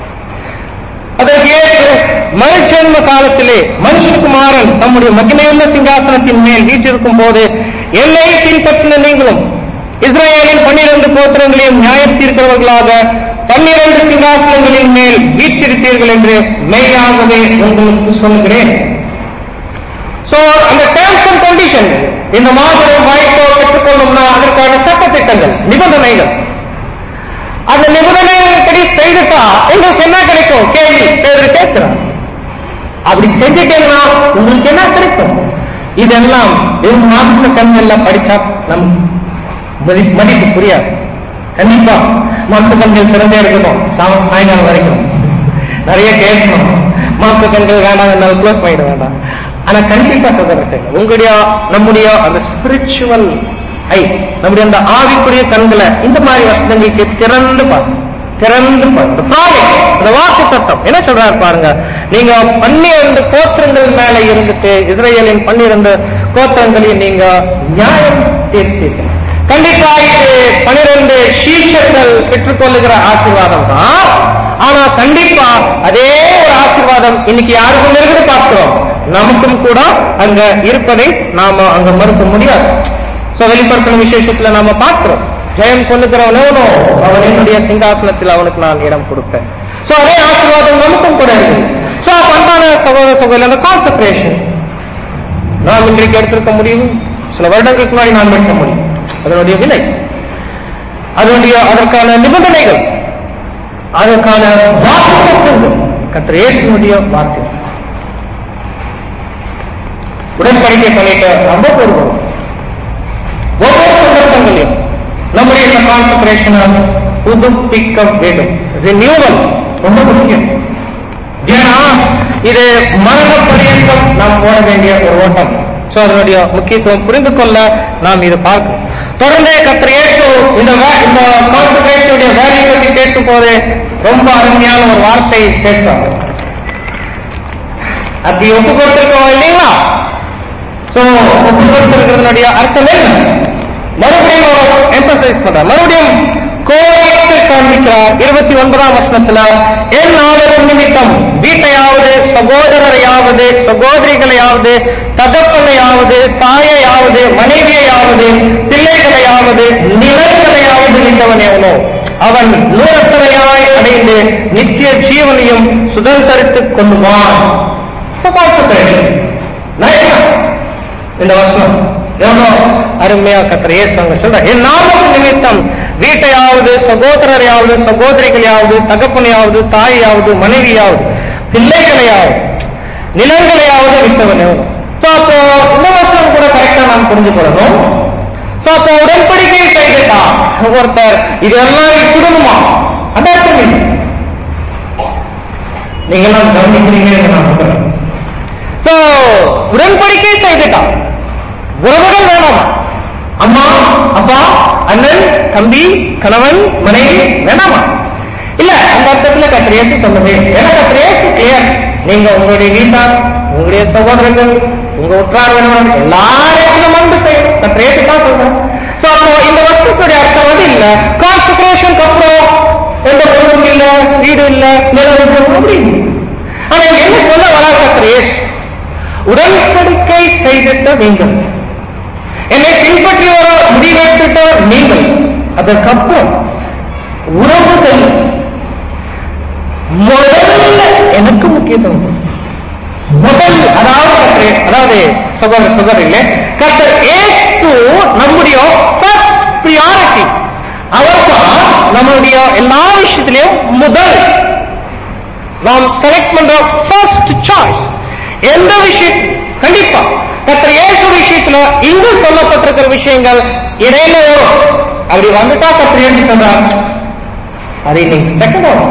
அதற்கு இயேசு, மறுஜென்ம காலத்திலே மனுஷகுமாரன் தம்முடைய மகிமையுள்ள சிங்காசனத்தின் மேல் வீற்றிருக்கும் போது என்னை பின்பற்றின நீங்களும் இஸ்ரவேலின் பன்னிரண்டு கோத்திரங்களையும் நியாயம் தீர்க்கிறவர்களாக பன்னிரண்டு சிங்காசனங்களின் மேல் வீற்றிருப்பீர்கள் என்று மெய்யாகவே உங்களுக்கு சொல்கிறேன். சோ அந்த டேர்ம்ஸ் அண்ட் கண்டிஷன்ஸ் இந்த மாபெரும் வாய்ப்பை பெற்றுக்கொள்ளணும்னா அதற்கான சட்டத்திட்டங்கள், நிபந்தனைகள், அந்த நிபந்தனைப்படி செய்துட்டா எங்களுக்கு என்ன கிடைக்கும்? கேள்வி பேரு கேட்கிறார். அப்படி செஞ்சுட்டேன்னா உங்களுக்கு என்ன கிடைக்கும்? இதெல்லாம் வெறும் மாமிச கண்கள்ல படிச்சா நமக்கு மதிப்பு புரியாது. கண்டிப்பா மாம்ச கண்கள் திறந்தே இருக்கணும். சாயங்காலம் வரைக்கும் நிறைய கேட்கணும். மாம்ச கண்கள் வேண்டாம், என்னால் க்ளோஸ் பண்ணிட வேண்டாம். ஆனா கண்டிப்பா சொல்ற செய்யணும். உங்களுடைய நம்முடைய அந்த ஸ்பிரிச்சுவல் ஐ, நம்முடைய அந்த ஆவிக்குரிய கண்களை இந்த மாதிரி வசனங்களுக்கு திறந்து பாருங்க, திறந்து பாருங்க. அந்த வாக்கு சட்டம் என்ன சொல்றாரு பாருங்க. நீங்க பன்னிரண்டு கோத்திரங்கள் மேல இருந்துட்டு இஸ்ரேலின் பன்னிரண்டு கோத்திரங்களையும் நீங்க நியாயம் தீர்த்தீர்கள். கண்டிப்பா இது பனிரெண்டு சீஷர்கள் பெற்றுக்கொள்ளுகிற ஆசீர்வாதம் தான். ஆனா கண்டிப்பா அதே ஒரு ஆசீர்வாதம் இன்னைக்கு யாருக்கும் இருக்குது பார்க்கிறோம். நமக்கும் கூட அங்க இருப்பதை நாம அங்க மறுக்க முடியாது. வெளிப்படுத்தின விசேஷத்துல நாம பார்க்கிறோம், ஜெயம் கொள்ளுகிறவனோ அவன் என்னுடைய சிங்காசனத்தில் அவனுக்கு நான் இடம் கொடுப்பேன். சோ அதே ஆசீர்வாதம் நமக்கும் கூட இருக்கு. சோ அன்பான சகோதர சகோதரி, அந்த கான்சென்ட்ரேஷன் நாம் இன்றைக்கு எடுத்திருக்க முடியும், சில வருடங்களுக்கு முன்னாடி நாம் எடுக்க முடியும். அதனுடைய விலை, அதனுடைய அதற்கான நிபந்தனைகள், அதற்கான வாக்குத்தத்தங்கள் கர்த்தர் இயேசுவினுடைய வார்த்தை. உடன்படிக்கை பண்ணிட்டு ரொம்ப பொருள் ஒவ்வொரு சந்தர்ப்பங்களையும் நம்முடைய கான்சென்ட்ரேஷனை புதுப்பிக்க வேண்டும். ரினியூவல் ரொம்ப முக்கியம். ஏன்னா இது மரண பரியந்தம் நாம் ஓட வேண்டிய ஒரு ஓட்டம். சோ அதனுடைய முக்கியத்துவம் புரிந்து கொள்ள நாம் இது பார்க்கணும். தொடர்ந்து கர்த்தர் இயேசு இந்த இந்த கான்சென்ட்ரேஷனுடைய வேல்யூ பற்றி பேசும் போது ரொம்ப அருமையான ஒரு வார்த்தை பேசுறாங்க. அப்படி ஒப்பு கொடுத்திருக்கோம் இல்லைங்களா? சோ ஒப்பு கொடுத்திருக்கிறதுனுடைய அர்த்தம் என்ன? மறுபடியும் எம்பசைஸ் பண்ற, மறுபடியும் கோரிக்கை காண்பிக்கிறார். இருபத்தி ஒன்பதாம் வசனத்துல, என் ஆளுநர் நிமித்தம் வீட்டையாவது சகோதரரையாவது சகோதரிகளையாவது தகப்பனையாவது தாயையாவது மனைவியையாவது பிள்ளைகளையாவது நிலங்களையாவது நின்றவன் எவனோ அவன் நூறத்தனையாய் அடைந்து நித்திய ஜீவனையும் சுதந்திரித்துக் கொள்வான். இந்த வசனம் எவ்வளோ அருமையா கர்த்தர் இயேசு அங்க சொல்ற, என் நாமம் நிமித்தம் வீட்டையாவது சகோதரரையாவது சகோதரிகளையாவது தகப்பனையாவது தாயாவது மனைவியாவது பிள்ளைகளையாவது நிலங்களையாவது விட்டவன் எவனோ. அப்போ இந்த வசனம் கூட கரெக்டா நாம் புரிஞ்சு கொள்ளணும். அப்போ உடன்படிக்கை செய்துட்டா ஒருத்தர் இதெல்லாம் குடும்பமா அந்த அர்த்தம் இல்லை. நீங்கெல்லாம் கவனிக்கிறீங்க. உடன்படிக்கை செய்துட்டா உறவுகள் வேணாமா? அம்மா அப்பா அண்ணன் தம்பி கணவன் மனைவி வேணாமா? இல்ல, அந்த அர்த்தத்துல கர்த்தர் இயேசு சொன்னது. ஏன்னா கர்த்தர் இயேசு கிளியர். நீங்க உங்களுடைய வீட்டார், உங்களுடைய சகோதரர்கள், உங்க உற்றார் வேணும் எல்லாரையும் அன்பு செய்யணும். கர்த்தர் இயேசு தான் சொல்றேன். சோ அப்போ இந்த வஸ்துடைய அர்த்தம் வந்து இல்ல கான்சென்ட்ரேஷனுக்கு அப்புறம் வீடு இல்ல, நிலம் அப்படின்னு. ஆனா என்ன சொல்ல வரார் கர்த்தர் இயேசு? உடன்படிக்கை செய்திட்ட நீங்கள், என்னை பின்பற்றி வர முடிவெடுத்துட்ட நீங்கள், அதற்கப்புறம் உறவுகள் முதல்ல எனக்கு முக்கியத்துவம். முதல் அதாவது அதாவது சகோதர சகோதரிகளே, கர்த்தர் இயேசு நம்முடைய ஃபர்ஸ்ட் பிரியாரிட்டி. அவர்தான் நம்முடைய எல்லா விஷயத்திலையும் முதல். நாம் செலக்ட் பண்ற ஃபர்ஸ்ட் சாய்ஸ். எந்த விஷயம் கண்டிப்பா கர்த்தர் இயேசு விஷயத்துல இங்கு சொல்லப்பட்டிருக்கிற விஷயங்கள் இடையில வரும். அப்படி வந்துட்டா கர்த்தர் இயேசு சொல்றார், அது இன்னைக்கு செகண்ட் ஆகும்.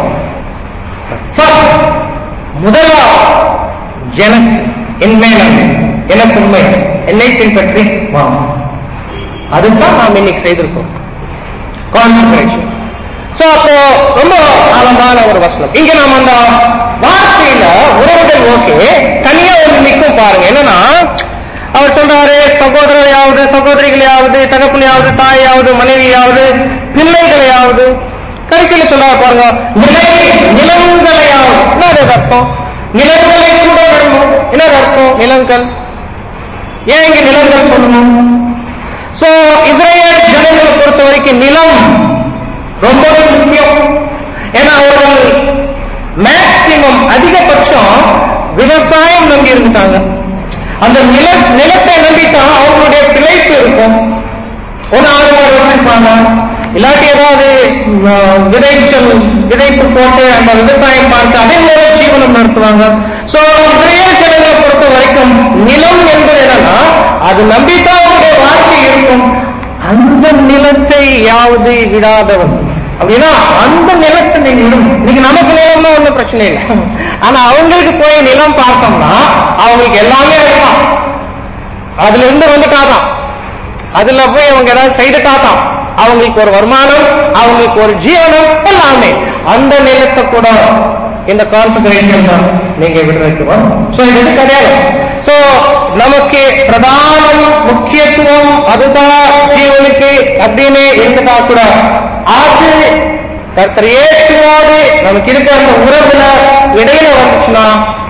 முதலா எனக்கு என் மேல எனக்கு உண்மை, என்னை பின்பற்றி வா. அதுதான் நாம் இன்னைக்கு செய்திருக்கோம் கான்சென்ட்ரேஷன். சோ அப்போ ரொம்ப ஆழமான ஒரு வசனம். இங்க நாம் அந்த வார்த்தையில உறவுகள் ஓகே, தனியா ஒன்று நிற்கும் பாருங்க. என்னன்னா அவர் சொல்றாரு, சகோதரரையாவது சகோதரிகளையாவது தகப்பனையாவது தாயாவது மனைவியாவது பிள்ளைகளையாவது, கடைசியில சொல்றாரு பாருங்க, நிலை நிலங்களையாவது. என்ன அர்த்தம்? நிலங்களை கூட விடணும். என்ன அர்த்தம்? நிலங்கள். ஏன் இங்க நிலங்கள் சொல்லணும்? சோ இஸ்ரேல் ஜனங்களை பொறுத்த வரைக்கும் நிலம் ரொம்ப முக்கியம். ஏன்னா அவர்கள் மேக்சிமம் அதிகபட்சம் விவசாயம் நம்பி இருந்துட்டாங்க. அந்த நில நிலத்தை நம்பித்தான் அவங்களுடைய பிழைப்பு இருக்கும். ஒன்னு ஆளுநர் வச்சிருப்பாங்க, இல்லாட்டி ஏதாவது விதைச்சல் விதைப்பு போட்டு அந்த விவசாயம் பார்த்து அதன் மேல ஜீவனம் நடத்துவாங்க. சோ இஸ்ரேல் ஜனங்களை பொறுத்த வரைக்கும் நிலம் என்பது என்னன்னா அது நம்பித்தான் அவருடைய வாழ்க்கை இருக்கும். அந்த நிலத்தை யாவது விடாதவன் அப்படின்னா அந்த நிலத்தை நீங்க விடும். இன்னைக்கு நமக்கு நிலம்னா ஒன்றும் பிரச்சனை இல்லை. ஆனா அவங்களுக்கு போய் நிலம் பார்த்தோம்னா அவங்களுக்கு எல்லாமே இருக்கான். அதுல இருந்து வந்துட்டாதான், அதுல போய் அவங்க ஏதாவது செய்துட்டாதான் அவங்களுக்கு ஒரு வருமானம், அவங்களுக்கு ஒரு ஜீவனம், எல்லாமே. அந்த நிலத்தை கூட இந்த கான்சென்ட்ரேஷன் தான் நீங்க விடுறதுக்கு வரும். சோ இது கிடையாது. சோ நமக்கு பிரதானம் முக்கியத்துவம் அதுதான் ஜீவனுக்கு அப்படின்னு இருந்ததா கூட அது கர்த்தர் இயேசுவோடு நமக்கு இருக்கிற அந்த உறவுல இடையில வந்துச்சுன்னா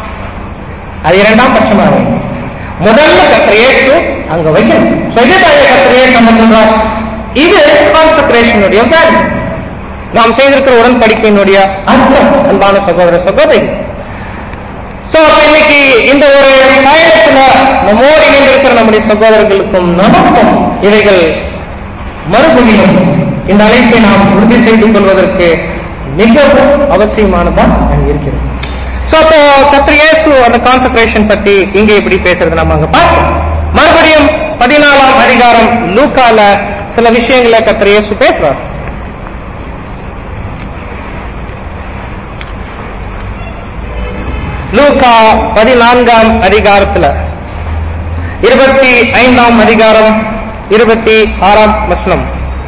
அது இரண்டாம் பட்சமா இருக்கும். முதல்ல கர்த்தர் இயேசு அங்க வைக்கணும். கர்த்தர் இயேசு நம்ம சொல்றார், இது கான்சென்ட்ரேஷனுடைய வேல்யூ. நாம் செய்திருக்கிற உடன்படிக்கையினுடைய அர்த்தம். அன்பான சகோதர சகோதரி, சோ இன்னைக்கு இந்த ஒரு பயணத்துல நம்மோடு இணைந்திருக்கிற நம்முடைய சகோதரர்களுக்கும் நமக்கும் இவைகள் மறுபடியும் இந்த அழைப்பை நாம் உறுதி செய்து கொள்வதற்கு மிகவும் அவசியமானதா இருக்கிறது. சோ அப்போ கர்த்தர் இயேசு அந்த கான்சென்ட்ரேஷன் பத்தி இங்க இப்படி பேசுறது நம்ம அங்க பார்ப்போம். மறுபடியும் பதினாலாம் அதிகாரம் லூக்கால சில விஷயங்களை கர்த்தர் இயேசு பேசுறார். லூக்கா பதினான்காம் அதிகாரத்துல இருபத்தி ஐந்தாம் அதிகாரம் இருபத்தி ஆறாம் வசனம்.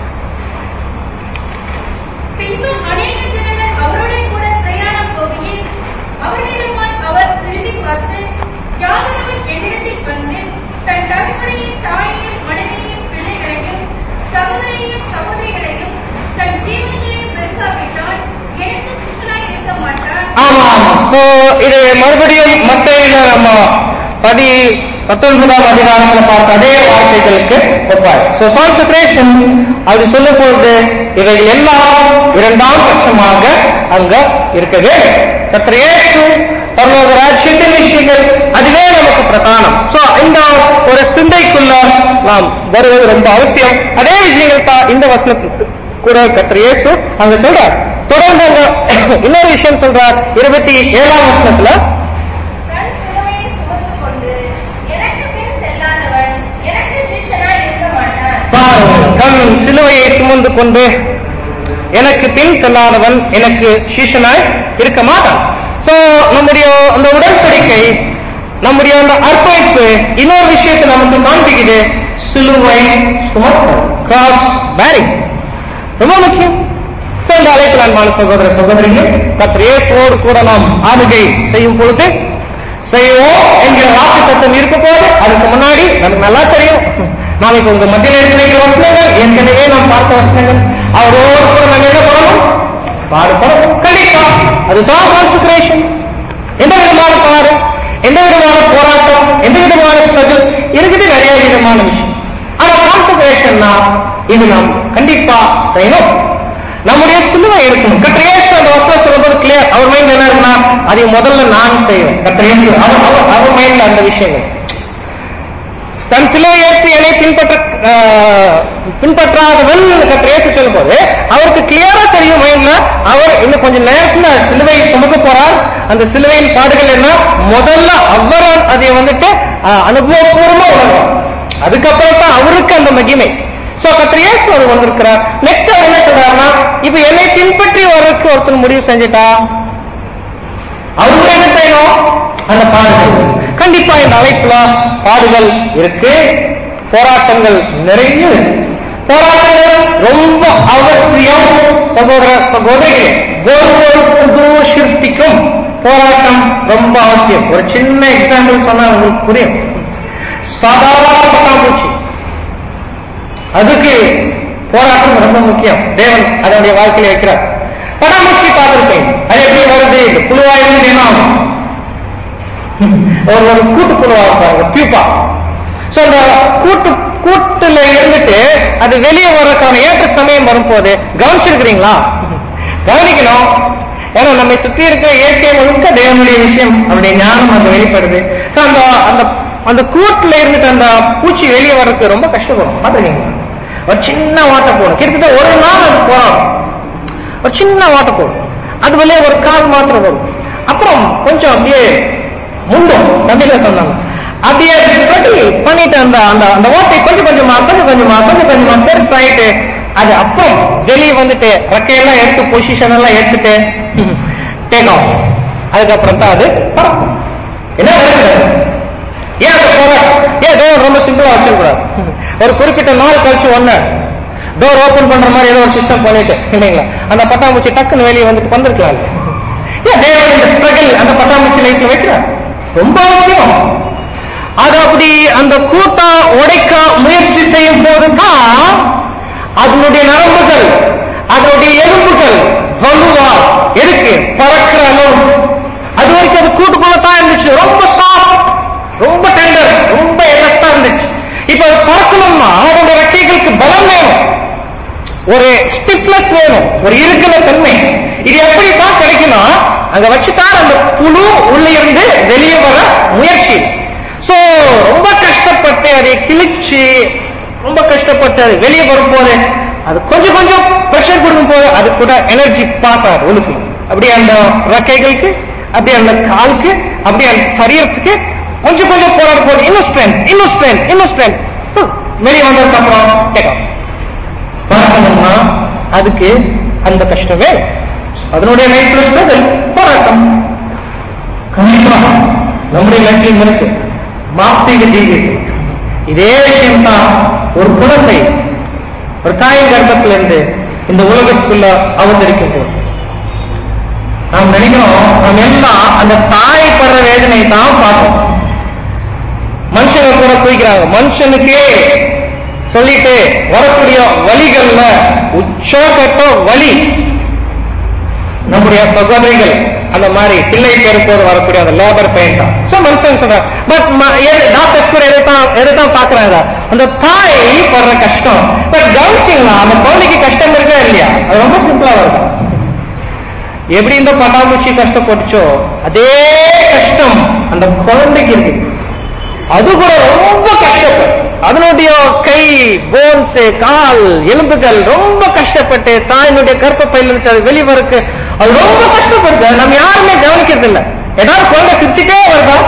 ஆமா ஆமா இது மறுபடியும் மற்ற நம்ம பதி பத்தொன்பதாம் அதிகாரத்துல பார்த்த அதே வார்த்தைகளுக்கு ஒப்பாய். சோ கான்சென்ட்ரேஷன் அது சொல்லும் பொழுது இவைகள் எல்லாம் இரண்டாம் பட்சமாக அங்க இருக்குது. கர்த்தர் இயேசு பரலோக ராஜ்யத்தின் விஷயங்கள் அதுவே நமக்கு பிரதானம். சோ இந்த ஒரு சிந்தைக்குள்ள நாம் வருவது ரொம்ப அவசியம். அதே விஷயங்கள் தான் இந்த வசனத்துக்கு கூட கர்த்தர் இயேசு அங்க சொல்றார். தொடர்ந்து அங்க இன்னொரு விஷயம் சொல்றார். இருபத்தி ஏழாம் வசனத்துல தன் சிலுவையை சுமந்து கொண்டு எனக்கு பின் செல்லாதவன் எனக்கு சீஷனாய் இருக்க மாட்டான். சோ நம்முடைய அந்த உடன்படிக்கை, நம்முடைய அந்த அர்ப்பணிப்பு இன்னொரு விஷயத்தை நமக்கு காண்பிக்குது. சிலுவை சுமத்தல், கிராஸ் பேரிங் ரொம்ப முக்கியம். இந்த அழைப்பு அன்பான சகோதர சகோதரிகள், கர்த்தர் இயேசுவோடு கூட நாம் ஆளுகை செய்யும் பொழுது செய்வோம் என்கிற வாக்கு தத்துவம் இருக்க போது அதுக்கு முன்னாடி நமக்கு நல்லா தெரியும். நாளைக்கு உங்க மத்தியில் இருக்கிற வசனங்கள் ஏற்கனவே நாம் பார்த்த வசனங்கள். அவரோடு கூட நம்ம என்ன பண்ணணும்? பாடுபடும் கண்டிப்பா. அதுதான் கான்சென்ட்ரேஷன். எந்த விதமான பாடு, எந்த விதமான போராட்டம், எந்த விதமான ஸ்ட்ரகிள் இருக்குது, நிறைய விதமான விஷயம். ஆனா கான்சென்ட்ரேஷன்னா இது நாம் கண்டிப்பா செய்யணும். நம்முடைய சிலுவை இருக்கணும். கத்திரேசு அந்த வசனம் சொல்லும்போது கிளியர். அவர் மைண்ட் என்ன இருக்குன்னா, அதை முதல்ல நான் செய்வேன். கத்திரேசு அவர் அவர் மைண்ட்ல அந்த விஷயங்கள் தன் சிலுவை ஏற்றி என்னை பின்பற்ற பின்பற்றாதவன் கத்திரேசு சொல்லும் போது அவருக்கு கிளியரா தெரியும் மைண்ட்ல, அவர் இன்னும் கொஞ்சம் நேரத்துல சிலுவை சுமக்க போறார். அந்த சிலுவையின் பாடுகள் என்ன, முதல்ல அவர் அதை வந்துட்டு அனுபவபூர்வமா உணர்வார். அதுக்கப்புறம் தான் அவருக்கு அந்த மகிமை. சோ கத்திரேசு அவர் வந்திருக்கிறார். நெக்ஸ்ட் அவர் என்ன சொல்றாருன்னா, இப்ப என்னை பின்பற்றி வர்றதுக்கு ஒருத்தர் முடிவு செஞ்சுட்டா அவரு என்ன செய்யணும், அந்த பாடுகள். கண்டிப்பா இந்த அழைப்புல பாடுகள் இருக்கு, போராட்டங்கள் நிறைய. போராட்டங்கள் ரொம்ப அவசியம் சகோதர சகோதரிகளே. ஒவ்வொரு புது சிருஷ்டிக்கும் போராட்டம் ரொம்ப அவசியம். ஒரு சின்ன எக்ஸாம்பிள் சொன்னா உங்களுக்கு புரியும். சாதாரண பட்டாம்பூச்சி, அதுக்கு போராட்டம் ரொம்ப முக்கியம். தேவன் அதனுடைய வாழ்க்கையில வைக்கிறார். பட்டாம்பூச்சி பார்த்திருப்பேன், அது எப்படி வருது, புழுவா இருந்து என்ன ஆகும், ஒரு ஒரு கூட்டு புழுவா இருப்பாங்க, பியூப்பா. சோ அந்த கூட்டு கூட்டுல இருந்துட்டு அது வெளியே வர்றதுக்கான ஏற்ற சமயம் வரும்போது கவனிச்சிருக்கிறீங்களா? கவனிக்கணும். ஏன்னா நம்மை சுத்தி இருக்கிற இயற்கை முழுக்க தேவனுடைய விஷயம், அவருடைய ஞானம் அங்க வெளிப்படுது. அந்த அந்த அந்த கூட்டுல இருந்துட்டு அந்த பூச்சி வெளியே வர்றதுக்கு ரொம்ப கஷ்டப்படும். பாத்துக்கீங்களா? ஒரு சின்ன வாட்டை போடும், கிட்டத்தட்ட ஒரு நாள் அது போராடும். ஒரு சின்ன வாட்டை போடும், அது வெளியே ஒரு கால் மாத்திரம் வரும். அப்புறம் கொஞ்சம் அப்படியே முண்டும், தமிழ்ல சொன்னாங்க, அப்படியே பண்ணிட்டு அந்த அந்த ஓட்டை கொஞ்சம் கொஞ்சமா கொஞ்சம் கொஞ்சமா கொஞ்சம் கொஞ்சமா பெருசாயிட்டு அது அப்புறம் வெளியே வந்துட்டு ரெக்கையெல்லாம் எடுத்து பொசிஷன் எல்லாம் எடுத்துட்டு டேக் ஆஃப். அதுக்கப்புறம் தான் அது பறக்கும். என்ன ஏன் அது போராட்டம்? ஏன் தேவன் ரொம்ப சிம்பிளா வச்சிருக்கூடாது? ஒரு குறிப்பிட்ட நாள் கழிச்சு ஒண்ணு டோர் ஓபன் பண்ற மாதிரி ஏதோ ஒரு சிஸ்டம் பண்ணிட்டு இல்லைங்களா, அந்த பட்டாம்பூச்சி டக்குன்னு வெளியே வந்துட்டு வந்திருக்கலாம். ஏன் தேவன் இந்த ஸ்ட்ரகிள் அந்த பட்டாம்பூச்சி லைஃப்ல வைக்கிறார்? ரொம்ப அவசியம். அது அப்படி அந்த கூட்டா உடைக்க முயற்சி செய்யும் போதுதான் அதனுடைய நரம்புகள், அதனுடைய எலும்புகள் வலுவா இருக்கு, பறக்கிற அளவு. அது வரைக்கும் அது கூட்டுக்குள்ளதான் இருந்துச்சு, ரொம்ப சாஃப்ட், ரொம்ப டெண்டர், ரொம்ப எலசா இருந்துச்சு. இப்ப அது பறக்கணும்னா அதோட ரெக்கைகளுக்கு பலம் வேணும், ஒரு ஸ்டிஃப்னஸ் வேணும், ஒரு இருக்கிற தன்மை. இது எப்படி தான் கிடைக்கும்னா அங்க வச்சுதான் அந்த புழு உள்ள இருந்து வெளியே வர முயற்சி. சோ ரொம்ப கஷ்டப்பட்டு அதை கிழிச்சு ரொம்ப கஷ்டப்பட்டு அது வெளியே வரும்போது அது கொஞ்சம் கொஞ்சம் பிரஷர் கொடுக்கும் போது அது கூட எனர்ஜி பாஸ் ஆகுது உழுக்கு. அப்படியே அந்த ரெக்கைகளுக்கு, அப்படியே அந்த காலுக்கு, அப்படியே அந்த சரீரத்துக்கு கொஞ்சம் கொஞ்சம் போராடும் போது இன்னும் ஸ்ட்ரென்த், இன்னும் ஸ்ட்ரென்த், இன்னும் ஸ்ட்ரென்த். வெளியே வந்ததுக்கு அப்புறம் டேக் ஆஃப். பறக்கணும்னா அதுக்கு அந்த கஷ்டமே. அதனுடைய லைஃப்ல ஸ்ட்ரகிள், போராட்டம் கண்டிப்பா நம்முடைய லைஃப்லையும் இருக்கு. மாப்சீக ஜீவி இதே விஷயம் தான். ஒரு குழந்தை ஒரு தாயின் கர்ப்பத்திலிருந்து இந்த உலகத்துக்குள்ள அவதரிக்கும் போது நாம் நினைக்கிறோம் நாம் எல்லாம் அந்த தாய் படுற வேதனை தான் பார்ப்போம். மனுஷங்க கூட குவிக்கிறாங்க. மனுஷனுக்கே சொல்லிட்டு வரக்கூடிய வலிகள்ல உச்சோகத்த வலி நம்முடைய சகோதரிகள் அந்த மாதிரி பிள்ளை பெருப்போடு வரக்கூடிய அந்த லேபர் பெயின் தான். சோ மனுஷன் சொல்றாங்க. பட் டாக்டர்ஸ் கூட எதைத்தான் எதைத்தான் பாக்குறாங்க, அந்த தாய் படுற கஷ்டம். பட் கவனிச்சிங்களா, அந்த குழந்தைக்கு கஷ்டம் இருக்கா இல்லையா? அது ரொம்ப சிம்பிளா வருது. எப்படி இந்த பட்டாம்பூச்சி கஷ்டப்பட்டுச்சோ அதே கஷ்டம் அந்த குழந்தைக்கு இருக்கு. அது கூட ரொம்ப கஷ்டப்பட்டு அதனுடைய கை, போன்ஸ், கால், எலும்புகள் ரொம்ப கஷ்டப்பட்டு தாயினுடைய கர்ப்பப்பையில வெளிவருக்கு அது ரொம்ப கஷ்டப்படுது. நம்ம யாருமே கவனிக்கிறது இல்லை. ஏதாவது குழந்தை சிரிச்சுட்டே வருதா?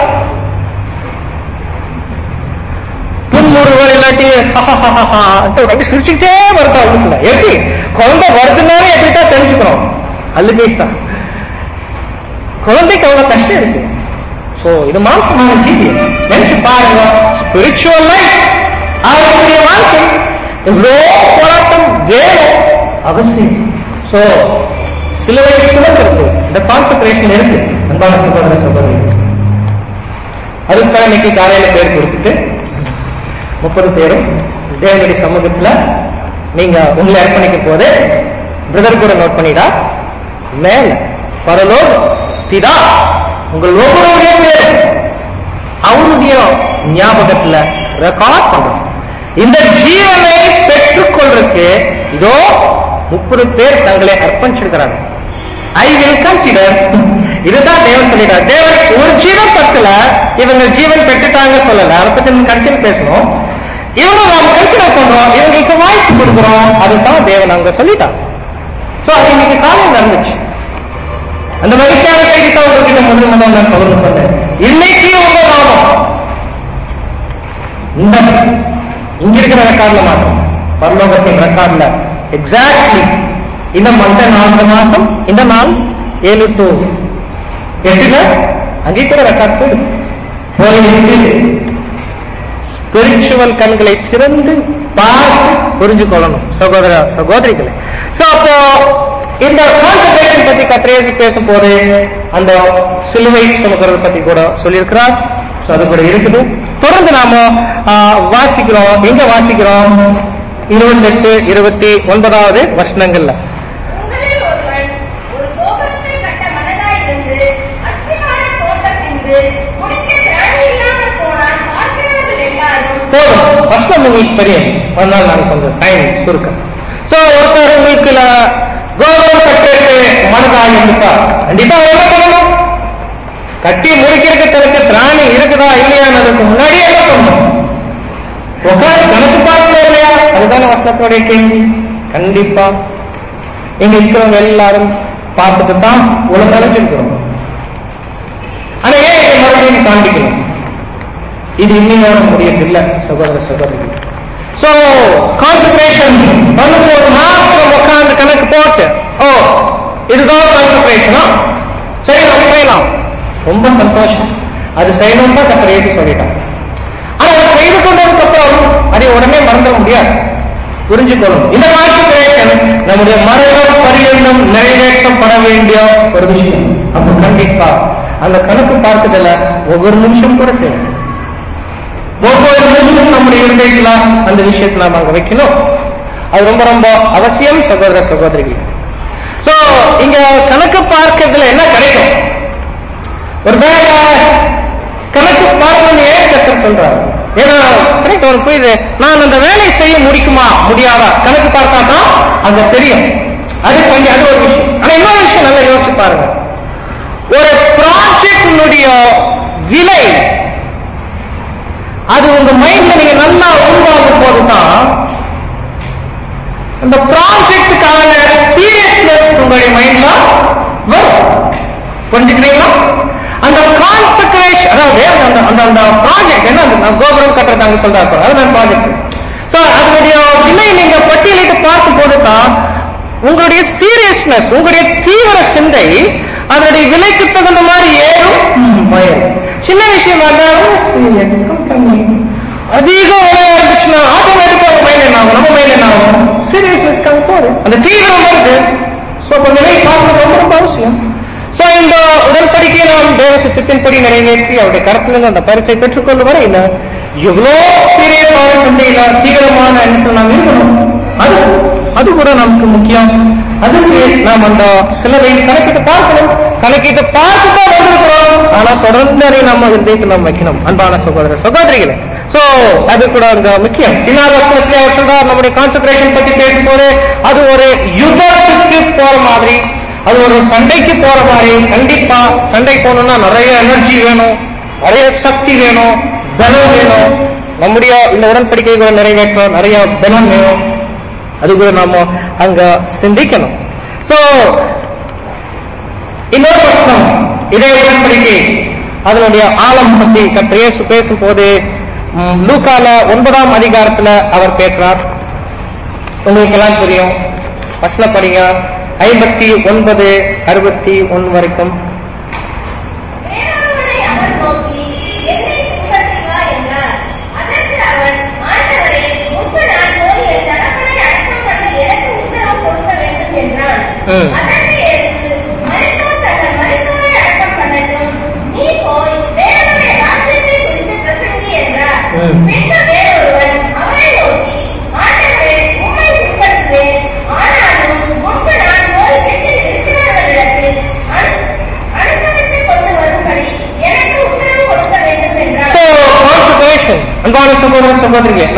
புன்முறுவல் இல்லாட்டி சிரிச்சுக்கிட்டே வருதா? அவளுக்குல எப்படி குழந்தை வருதுனாலே எப்படித்தான் தெரிஞ்சுக்கிறோம், அல்லுதான் குழந்தைக்கு அவ்வளவு கஷ்டம் இருக்கு. சோ இது மாம்சமான ஜீவி. நினைச்சு பாருங்க, ஸ்பிரிச்சுவல் லைஃப் அவருடைய வாழ்க்கை எவ்வளோ போராட்டம் வேணும் அவசியம். சோ சிலுவை சுமக்கிறது இந்த கான்சென்ட்ரேஷன் இருக்கு. அன்பான சகோதர சகோதரி, அதுக்காக இன்னைக்கு காலையில பேர் கொடுத்துட்டு முப்பது பேரும் தேவனுடைய சமூகத்துல நீங்க உங்களை அர்ப்பணிக்கும் போது பிரதர் கூட நோட் பண்ணிடா மேல பரலோக பிதா உங்கள் ஒவ்வொருடைய பேர் அவருடைய ஞாபகத்துல ரெக்கார்ட் பண்றோம். இந்த ஜீவனை பெற்றுக்கொள்றதுக்கு இதோ முப்பது பேர் தங்களை அர்ப்பணிச்சிருக்கிறாங்க. ஐ வில் கன்சிடர், இதுதான் தேவன் சொல்லிட்டார். தேவன் ஒரு ஜீவன் பத்துல இவங்க ஜீவன் பெற்றுட்டாங்க சொல்லல, அதை பத்தி நம்ம கன்சிடர் பேசணும். இவங்க நாம கன்சிடர் பண்றோம், இவங்களுக்கு வாய்ப்பு கொடுக்குறோம், அதுதான் தேவன் அங்க சொல்லிட்டார். சோ அது இன்னைக்கு காலையில் நடந்துச்சு. அந்த மகிழ்ச்சியான செய்தி தான் உங்ககிட்ட முதல் முதல் நான் பகிர்ந்து பண்ணேன். இன்னைக்கு உங்க நாமம் இந்த இங்க இருக்கிற ரெக்கார்ட்ல மாற்றம், பரலோகத்தின் ரெக்கார்ட்ல எக்ஸாக்ட்லி இந்த மந்த நான்கு மாசம் இந்த நாள் ஏழு டு எட்டுல அங்கே கூட ரெக்கார்ட் போயிடுது. ஸ்பிரிச்சுவல் கண்களை திறந்து பார்த்து புரிஞ்சுக்கொள்ளணும் சகோதர சகோதரிகளை. சோ அப்போ இந்த கான்சென்ட்ரேஷன் பத்தி கத்திரேசி பேசும் போது அந்த சிலுவை சுமக்கிறது பத்தி கூட சொல்லியிருக்கிறார். அது கூட இருக்குது. தொடர்ந்து நாம வாசிக்கிறோம். எங்க வாசிக்கிறோம்? இருபத்தி எட்டு இருபத்தி ஒன்பதாவது வசனங்கள்ல போதும். வசனம் உங்களுக்கு தெரியும், அதனால நான் கொஞ்சம் டைம் சுருக்க. சோ ஒருத்தர் உங்களுக்கு கோபுரம் கட்டுறது மனதாக இருக்கா, கண்டிப்பா என்ன பண்ணணும்? கட்டி முடிக்கிறதுக்கு தனக்கு திராணி இருக்குதா இல்லையானதுக்கு முன்னாடி என்ன பண்ணணும்? உட்காந்து கணக்கு பார்க்கல இல்லையா? அதுதானே வசனத்தோடைய கேள்வி. கண்டிப்பா இங்க இருக்கிறவங்க எல்லாரும் பார்த்துட்டு தான் உலக அழைச்சிருக்கிறோம். ஆனா ஏன் இதை மறுபடியும் காண்பிக்கணும்? இது இன்னையோட முடியதில்லை சகோதர சகோதரி. சோ கான்சன்ட்ரேஷன் பண்ணும்போது மாத்திரம் உட்காந்து கணக்கு போட்டு ஓ இதுதான் கான்சன்ட்ரேஷனா சரி நம்ம செய்யலாம், ரொம்ப சந்தோஷம். அது செய்யணும் தான் கத்திரேசி சொல்லிட்டாங்க. ஆனா அதை செய்து கொண்டதுக்கு அப்புறம் அதை உடனே மறந்துட முடியாது, புரிஞ்சுக்கணும். இந்த கான்சன்ட்ரேஷன் நம்முடைய மரணம் பரியந்தம் நிறைவேற்றப்பட வேண்டிய ஒரு விஷயம். அப்ப கண்டிப்பா அந்த கணக்கு பார்க்குதல ஒவ்வொரு நிமிஷம் கூட செய்யணும். ஒவ்வொரு நிமிஷம் நம்முடைய இருக்கைகளா அந்த விஷயத்தை நாம அங்க வைக்கணும். அது ரொம்ப ரொம்ப அவசியம் சகோதர சகோதரிகள். சோ இங்க கணக்கு பார்க்கறதுல என்ன கிடைக்கும்? ஒரு வேலை கணக்கு பார்க்கணும் ஏன் கத்தர் சொல்றாரு? ஏன்னா கரெக்ட் ஒரு புரியுது, நான் அந்த வேலையை செய்ய முடிக்குமா முடியாதா கணக்கு பார்த்தா தான் அங்க தெரியும். அது கொஞ்சம் அது ஒரு விஷயம். ஆனா இன்னொரு விஷயம் நல்லா யோசிச்சு பாருங்க. ஒரு ப்ராஜெக்டினுடைய விலை அது உங்க மைண்ட்ல நீங்க நல்லா உருவாகும் போதுதான் அந்த ப்ராஜெக்டுக்கான சீரியஸ்னஸ் உங்களுடைய மைண்ட்ல வரும். புரிஞ்சுக்கிறீங்களா? அந்த கான்சென்ட்ரேஷன், அதாவது அந்த அந்த அந்த ப்ராஜெக்ட் என்ன, அந்த கோபுரம் கட்டுறதாங்க சொல்றாங்க, அதுதான் ப்ராஜெக்ட். சோ அதனுடைய விலை நீங்க பட்டியலிட்டு பார்க்கும் போதுதான் உங்களுடைய சீரியஸ்னஸ், உங்களுடைய தீவிர சிந்தை அதனுடைய விலைக்கு தகுந்த மாதிரி ஏறும் பயம். சின்ன விஷயம் அதிகம் இருந்துச்சுன்னா ஆட்டோமேட்டிக்கா மைண்ட் என்ன ஆகும், நம்ம மைண்ட் என்ன ஆகும், சீரியஸ்னஸ் போது அந்த தீவிரம் வருது. சோ அப்ப விலை பார்க்கறது ரொம்ப ரொம்ப அவசியம். சோ இந்த உடன்படிக்கையை நாம் தேவ சித்தத்தின்படி நிறைவேற்றி அவருடைய கருத்திலிருந்து அந்த பரிசை பெற்றுக்கொள்ள வர இல்ல எவ்வளோ சீரியஸான சிந்தையில தீவிரமான எண்ணத்தில் நாம் இருக்கணும். அது அது கூட நமக்கு முக்கியம். அதுக்கு நாம் அந்த சிலரை கணக்கிட்டு பார்க்கணும். கணக்கிட்டு பார்த்துதான் வந்திருக்கிறோம். ஆனா தொடர்ந்து அதை நம்ம இன்றைக்கு நாம் வைக்கணும் அன்பான சகோதர சகோதரிகளை. சோ அது கூட அங்க முக்கியம். இன்னொரு வருஷத்துல அவர் சொல்றார், நம்முடைய கான்சன்ட்ரேஷன் பத்தி பேசும்போது அது ஒரு யுத்தத்துக்கு போற மாதிரி, அது ஒரு சண்டைக்கு போற மாதிரி. கண்டிப்பா சண்டை போகணும்னா நிறைய எனர்ஜி வேணும், நிறைய சக்தி வேணும், பலம் வேணும். நம்முடைய இந்த உடன்படிக்கைகளை நிறைவேற்ற நிறைய பலம் வேணும். அது கூட நாம அங்க சிந்திக்கணும். சோ இன்னொரு பிரச்சனம் இதே உடன்படிக்கை அதனுடைய ஆழம் பத்தி கர்த்தர் பேசும் போது லூக்கால ஒன்பதாம் அதிகாரத்துல அவர் பேசுறார். உங்களுக்கு எல்லாம் தெரியும், வசனம் படிங்க. ஐம்பத்தி ஒன்பது அறுபத்தி ஒன்னு வரைக்கும். ஆனாலும் முன்பு நான் நோய் பெற்று இருக்கிறவர்களிடத்தில்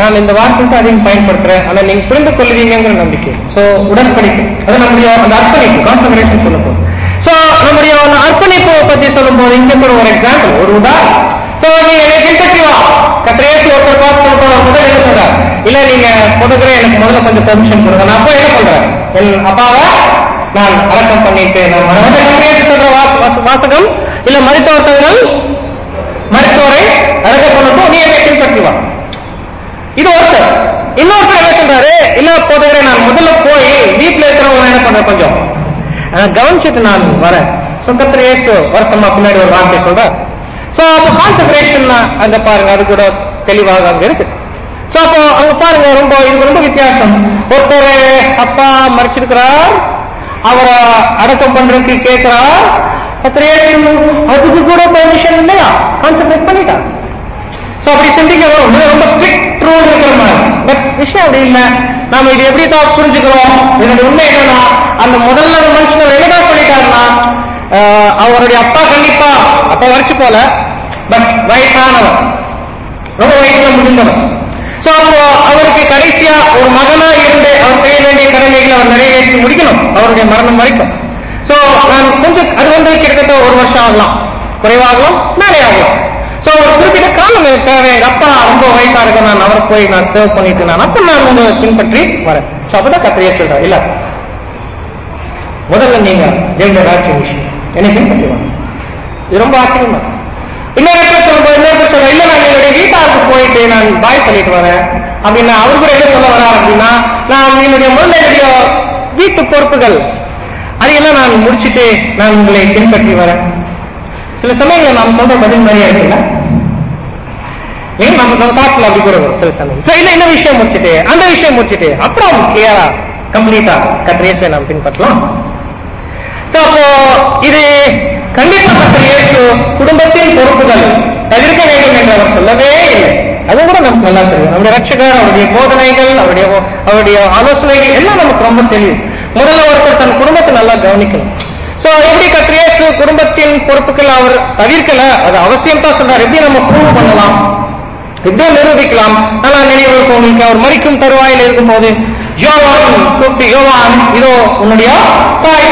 நான் இந்த வார்த்தை அதிகம் பயன்படுத்துறேன், ஆனா நீங்க புரிந்து கொள்வீங்கிற நம்பிக்கை. சோ உடன்படிக்கை அது நம்முடைய அந்த அர்ப்பணிப்பு கான்சென்ட்ரேஷன் சொல்ல போது. சோ நம்முடைய அர்ப்பணிப்பு பத்தி சொல்லும் போது இங்க கூட ஒரு எக்ஸாம்பிள், ஒரு உதாரணம். சோ நீங்க பின்பற்றி வா கத்திரேசு ஒருத்தர் பார்த்து சொல்ற முதல் என்ன சொல்றாரு, இல்ல நீங்க கொடுக்குற எனக்கு முதல்ல கொஞ்சம் பெர்மிஷன் கொடுங்க. நான் அப்போ என்ன பண்றேன், என் அப்பாவை நான் அடக்கம் பண்ணிட்டு நான் கத்திரேசு சொல்ற வாசகம் இல்ல மருத்துவர்கள் மருத்துவரை அடக்கம் பண்ணட்டும், நீ என்னை பின்பற்றி வா. இது ஒருத்தர். இன்னொருத்தர் என்ன சொல்றாரு, இல்ல போதுகிறேன் நான் முதல்ல போய் வீட்டுல இருக்கிறவங்க என்ன பண்ற கொஞ்சம் கவனிச்சுட்டு நான் வரேன். கர்த்தர் இயேசு வருத்தமா பின்னாடி ஒரு வார்த்தை சொல்ற. சோ அப்போ கான்சென்ட்ரேஷன் அங்க பாருங்க, அது கூட தெளிவாக அங்க இருக்கு. சோ அப்போ அங்க பாருங்க ரொம்ப இது ரொம்ப வித்தியாசம். ஒருத்தர் அப்பா மறைச்சிருக்கிறார், அவரை அடக்கம் பண்றதுக்கு கேட்கிறார், கர்த்தர் இயேசு அதுக்கு கூட பெர்மிஷன் இல்லையா, கான்சென்ட்ரேட் பண்ணிட்டார். சோ அப்படி சிந்திக்க வரும், ரொம்ப ஸ்ட்ரிக்ட் ரூல் இருக்கிற மாதிரி. பட் விஷயம் அப்படி இல்லை. நாம இது எப்படி தான் புரிஞ்சுக்கிறோம், இதனுடைய உண்மை என்னன்னா, அந்த முதல்ல மனுஷன் என்னதான் சொல்லிட்டாருன்னா, அவருடைய அப்பா கண்டிப்பா அப்ப வரைச்சு போல, பட் வயசானவர், ரொம்ப வயசுல முடிந்தவர். சோ அப்போ அவருக்கு கடைசியா ஒரு மகனா இருந்து அவர் செய்ய வேண்டிய கடமைகளை அவர் நிறைவேற்றி முடிக்கணும் அவருடைய மரணம் வரைக்கும். சோ நான் கொஞ்சம் அது வந்து கிட்டத்தட்ட ஒரு வருஷம் ஆகலாம், குறைவாகலாம், மேலே ஆகலாம். சோ ஒரு குறிப்பிட்ட காலம் தேவை. எங்க அப்பா ரொம்ப வயசா இருக்கு, நான் அவரை போய் நான் சேவ் பண்ணிட்டு நான் அப்ப நான் உங்க பின்பற்றி வரேன். சோ அப்பதான் கத்திரியே சொல்றேன், இல்ல முதல்ல நீங்க தேவனுடைய ராஜ்ய விஷயம் என்னை பின்பற்றி வாங்க. இது ரொம்ப ஆச்சரியமா. இன்னொரு சொல்லும்போது இன்னொரு சொல்ல, இல்ல நான் என்னுடைய வீட்டாருக்கு போயிட்டு நான் பாய் சொல்லிட்டு வரேன் அப்படின்னா அவரு கூட என்ன சொல்ல வர்றாரு அப்படின்னா, நான் என்னுடைய முதலுடைய வீட்டு பொறுப்புகள் அதையெல்லாம் நான் முடிச்சுட்டு நான் உங்களை பின்பற்றி வரேன். சில சமயங்கள் நாம் சொல்ற பதில் மாதிரியா இருக்குல்ல, ஏன் நம்ம நம்ம தாட்ல அப்படி கூட வரும் சில சமயம். சோ இல்ல இந்த விஷயம் முடிச்சுட்டு அந்த விஷயம் முடிச்சுட்டு அப்புறம் கிளியரா கம்ப்ளீட்டா கத்திரேசுவை நாம் பின்பற்றலாம். சோ அப்போ இது கண்டிப்பா கர்த்தர் இயேசு குடும்பத்தின் பொறுப்புகள் தவிர்க்க வேண்டும் என்று அவர் சொல்லவே இல்லை. அது கூட நமக்கு நல்லா தெரியும். அவருடைய ரட்சகர், அவருடைய போதனைகள், அவருடைய அவருடைய ஆலோசனைகள் எல்லாம் நமக்கு ரொம்ப தெரியும். முதல்ல ஒருத்தர் தன் குடும்பத்தை நல்லா கவனிக்கணும். சோ எப்படி கர்த்தர் இயேசு குடும்பத்தின் பொறுப்புகள் அவர் தவிர்க்கல, அது அவசியம் தான் சொல்றாரு. எப்படி நம்ம ப்ரூவ் பண்ணலாம், எப்படி நிரூபிக்கலாம். நல்லா நினைவு உங்களுக்கு அவர் மரிக்கும் தருவாயில் இருக்கும் போது யோவான் கூப்பிட்டு, யோவான் இதோ உன்னுடைய தாய்.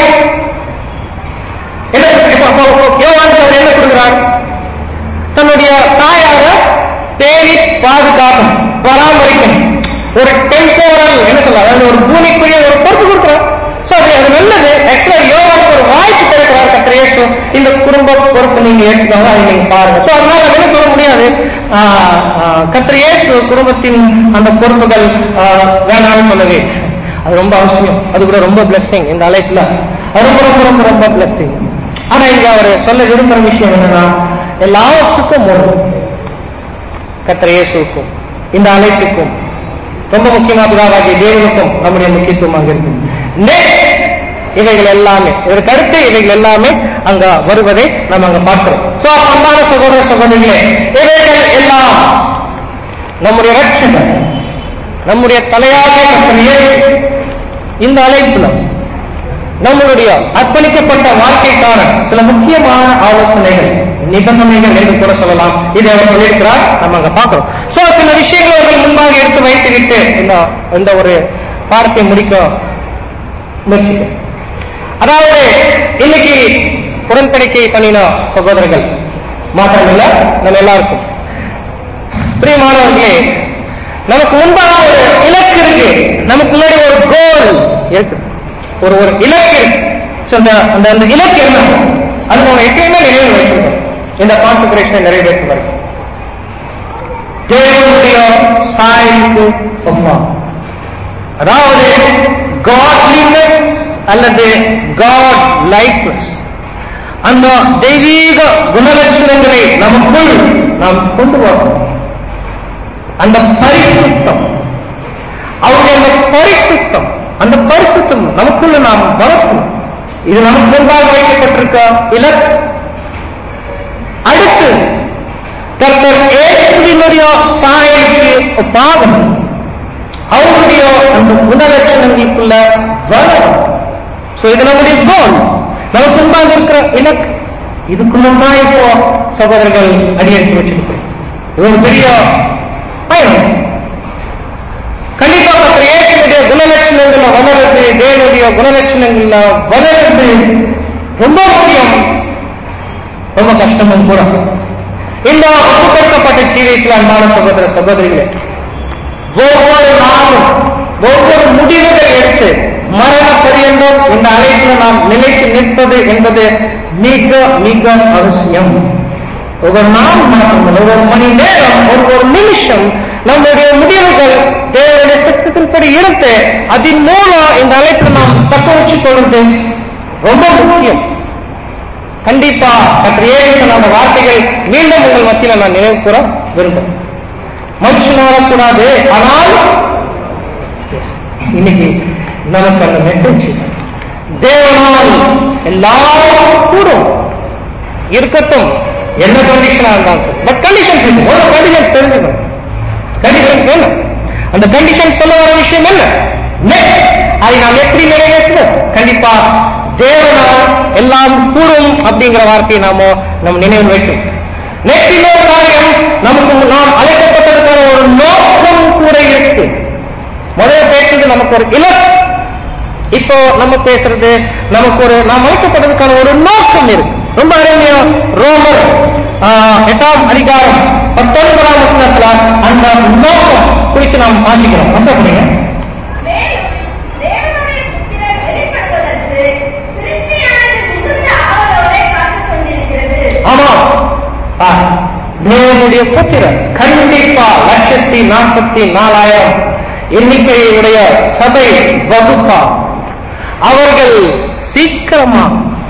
யோவான் என்ன கொடுக்கிறார், தன்னுடைய தாயாக பேணி பாதுகாக்கும் பராமரிக்கும் ஒரு டெம்போரல் என்ன சொல்ல, அதாவது ஒரு பூமிக்குரிய ஒரு பொறுப்பு கொடுக்கிறார். சோ அது அது நல்லது. ஆக்சுவலா யோவானுக்கு ஒரு வாய்ப்பு கிடைக்கிறார் கர்த்தர் இயேசு, இந்த குடும்ப பொறுப்பு நீங்க ஏற்றுக்கோங்க, அதை நீங்க பாருங்க. சோ அதனால என்ன சொல்ல முடியாது, கர்த்தர் இயேசு குடும்பத்தின் அந்த பொறுப்புகள் வேணாம்னு சொல்லவே, அது ரொம்ப அவசியம். அது கூட ரொம்ப பிளஸிங் இந்த அழைப்புல, அது ரொம்ப ரொம்ப ரொம்ப ரொம்ப பிளஸிங். ஆனா இங்க அவர் சொல்ல விரும்புற விஷயம் என்னன்னா, எல்லாத்துக்கும் ஒரு கர்த்தர் இயேசுக்கும் இந்த அழைப்புக்கும் ரொம்ப முக்கியமா பிதாவாகிய தேவனுக்கும் நம்முடைய முக்கியத்துவமாக இருக்கு. நெக்ஸ்ட் இவைகள் எல்லாமே ஒரு கருத்து, இவைகள் எல்லாமே அங்க வருவதை நம்ம அங்க பார்க்கிறோம். சோ அன்பான சகோதர சகோதரிகளே, இவைகள் எல்லாம் நம்முடைய ரட்சகர், நம்முடைய தலையாக கர்த்தர் இயேசு இந்த அழைப்புல நம்மளுடைய அர்ப்பணிக்கப்பட்ட வாழ்க்கைக்கான சில முக்கியமான ஆலோசனைகள், நிபந்தனைகள் என்று கூட சொல்லலாம். இதை அவர் சொல்லியிருக்கிறார், நம்ம அங்க பார்க்கிறோம். சோ சில விஷயங்களை அவர்கள் முன்பாக எடுத்து வைத்துவிட்டு இந்த ஒரு பாடத்தை முடிக்க முயற்சிக்க. அதாவது இன்னைக்கு உடன்படிக்கை பண்ணின சகோதரர்கள் மாத்திரமில்ல, நம்ம எல்லாருக்கும் பிரியமானவர்களே, நமக்கு முன்பாக ஒரு இலக்கு இருக்கு, நமக்கு முன்னாடி ஒரு கோல் இருக்கு, ஒரு ஒரு இலக்கு இருக்கு. அந்த அந்த இலக்கு என்ன, அது நம்ம எப்பயுமே நினைவு வைக்கணும். இந்த கான்சென்ட்ரேஷனை நிறைவேற்றுவார் தேவனுடைய சாய்வுக்கு ஒப்பா, அதாவது காட்லினஸ் அல்லது காட் லைக்னஸ், அந்த தெய்வீக குணலட்சணங்களை நமக்குள் நாம் கொண்டு வரணும். அந்த பரிசுத்தம், அவருடைய அந்த பரிசுத்தம், அந்த பரிசுத்தம் நமக்குள்ள நாம் வளர்க்கணும். இது நமக்கு முன்பாக வைக்கப்பட்டிருக்க இலக்கு. அடுத்து கர்த்தர் இயேசுவினுடைய சாயலுக்கு ஒப்பாகும் அவருடைய அந்த குணலட்சணங்களுக்குள்ள வளரும். இது நம்முடைய கோல், நமக்கு முன்பாக இருக்கிற இலக்கு. இதுக்குள்ளதான் இப்போ சகோதரர்கள் அடியெடுத்து வச்சிருக்கிறோம். இது ஒரு பெரிய பயணம். தேவனுடைய குணலட்சணங்கள்ல வளர்ந்து ரொம்ப முக்கியம், ரொம்ப கஷ்டமும் கூட. இந்த ஒப்புக்கொடுக்கப்பட்ட ஜீவியத்தில் அன்பான சகோதர சகோதரிகளே, ஒவ்வொரு நாளும் ஒவ்வொரு முடிவுகளை எடுத்து மரண பரியந்தம் இந்த அழைப்பில் நாம் நிலைத்து நிற்பது என்பது மிக மிக அவசியம். ஒவ்வொரு நாள் நடக்கும், ஒவ்வொரு மணி நேரம், ஒவ்வொரு நிமிஷம் நம்முடைய முடிவுகள் தேவனுடைய சத்தத்தின்படி எடுத்து அதன் மூலம் இந்த அழைப்பை நாம் தக்க வச்சுக் கொள்வது ரொம்ப முக்கியம். கண்டிப்பா கத்திர அந்த வார்த்தைகள் மீண்டும் உங்கள் மத்தியில் நான் நினைவு கூற விரும்புகிறேன். மனுஷனாகக்கூடாது, ஆனால் இன்னைக்கு நமக்கு அந்த மெசேஜ் தேவனால் எல்லாரும் கூடும் இருக்கட்டும், என்ன கண்டிஷனா இருந்தாலும் சரி. பட் கண்டிஷன்ஸ் இருக்கு, ஒரு கண்டிஷன்ஸ் தெரிஞ்சுக்கணும். கண்டிஷன்ஸ் என்ன, அந்த கண்டிஷன் சொல்ல வர விஷயம் என்ன, அதை நாம் எப்படி நிறைவேற்றணும்? கண்டிப்பா தேவனால் எல்லாம் கூடும் அப்படிங்கிற வார்த்தையை நாம நம்ம நினைவில் வைக்கணும். நெக்ஸ்ட் இன்னொரு காரியம், நமக்கு நாம் அழைக்கப்பட்டதுக்கான ஒரு நோக்கம் கூட இருக்கு. முதல்ல பேசுறது நமக்கு ஒரு இலக்கு, இப்போ நம்ம பேசுறது நமக்கு ஒரு நாம் அழைக்கப்பட்டதுக்கான ஒரு நோக்கம் இருக்கு. ரொம்ப அருமையா ரோமர் எட்டாம் அதிகாரம் பத்தொன்பதாம் வசனத்துல அந்த நோக்கம் குறித்து நாம் வாசிக்கிறோம். வசப்படுங்க. ஆமா, தேவனுடைய புத்திரர் கண்டிப்பா லட்சத்தி நாற்பத்தி நாலாயிரம் எண்ணிக்கையுடைய சபை வகுப்பா அவர்கள் சீக்கிரமா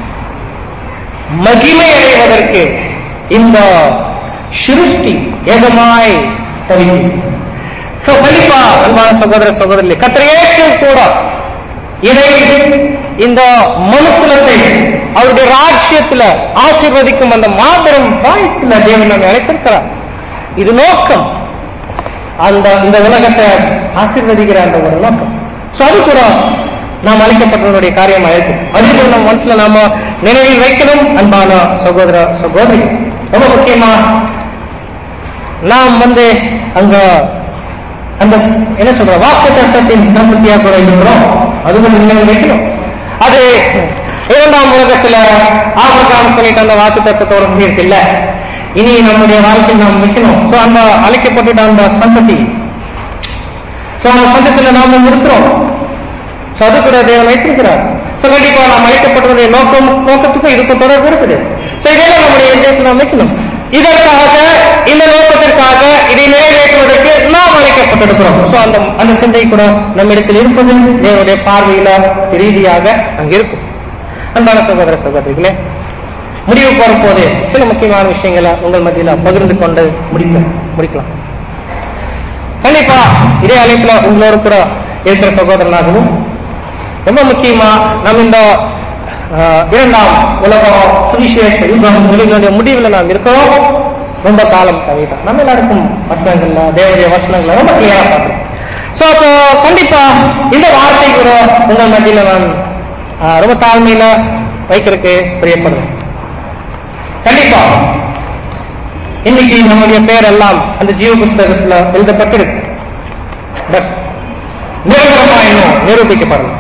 மகிமை அடைவதற்கு இந்த சிருஷ்டி ஏகமாய் தவிக்கும். கண்டிப்பா அன்பான சகோதர சகோதரி, கத்திரேஷு கூட இதை இந்த மனுக்குலத்தை அவருடைய ராஜ்யத்துல ஆசீர்வதிக்கும் அந்த மாபெரும் வாய்ப்புல தேவன் நம்மை அழைத்திருக்கிறார். இது நோக்கம், அந்த இந்த உலகத்தை ஆசீர்வதிக்கிற அந்த ஒரு நோக்கம். அது கூட நாம் அழைக்கப்பட்டவனுடைய காரியமா இருக்கும். அதே போல நம்ம மனசுல நாம நினைவில் வைக்கணும். அன்பான சகோதர சகோதரி, ரொம்ப முக்கியமா நாம் வந்து அங்க அந்த என்ன சொல்ற வாக்கு தத்தத்தின் சம்பத்தியா கூட இருக்கிறோம். அதுவும் நினைவில் வைக்கணும். அது இரண்டாம் உலகத்துல ஆபரகாம் சொல்லிட்டு அந்த வாக்கு தத்தத்தோட முடியிருக்கு இல்ல, இனி நம்முடைய வாழ்க்கையில் நாம் வைக்கணும். சோ அந்த அழைக்கப்பட்டுட்ட அந்த சந்ததி, சோ அந்த சந்தத்துல நாம இருக்கிறோம். அது கூட தேவன் வைத்திருக்கிறார். கண்டிப்பா நாம் அழைக்கப்பட்டவருடைய நோக்கம் நோக்கத்துக்கும் இதுக்கும் தொடர்பு இருக்குது. இதெல்லாம் நம்முடைய இதயத்தில் நாம் வைக்கணும். இதற்காக, இந்த நோக்கத்திற்காக, இதை நிறைவேற்றுவதற்கு நாம் அழைக்கப்பட்டிருக்கிறோம். சோ அந்த அந்த சிந்தை கூட நம்ம இடத்தில் இருப்பது தேவனுடைய பார்வையில ரீதியாக அங்க இருக்கும். அன்பான சகோதர சகோதரிகளே, முடிவு போறும் போது சில முக்கியமான விஷயங்களை உங்கள் மத்தியில பகிர்ந்து கொண்டு முடிக்க முடிக்கலாம். கண்டிப்பா இதே அழைப்புல உங்களோட கூட இருக்கிற சகோதரனாகவும் ரொம்ப முக்கியமா நம்ம இந்த இரண்டாம் உலகம் சுவிசேஷ யுகம் முடிவுல நாம் இருக்கிறோம். ரொம்ப காலம் கவிதான் நம்ம எல்லாருக்கும் வசனங்கள்ல தேவனுடைய வசனங்களை ரொம்ப கிளியரா பார்க்கிறோம். சோ அப்போ கண்டிப்பா இந்த வார்த்தை கூட உங்கள் மத்தியில நான் ரொம்ப தாழ்மையில வைக்கிறதுக்கு பிரியப்படுறேன். கண்டிப்பா இன்னைக்கு நம்முடைய பேர் எல்லாம் அந்த ஜீவ புஸ்தகத்துல எழுதப்பட்டிருக்கு. பட் நிரந்தரமா இன்னும் நிரூபிக்கப்படலாம்.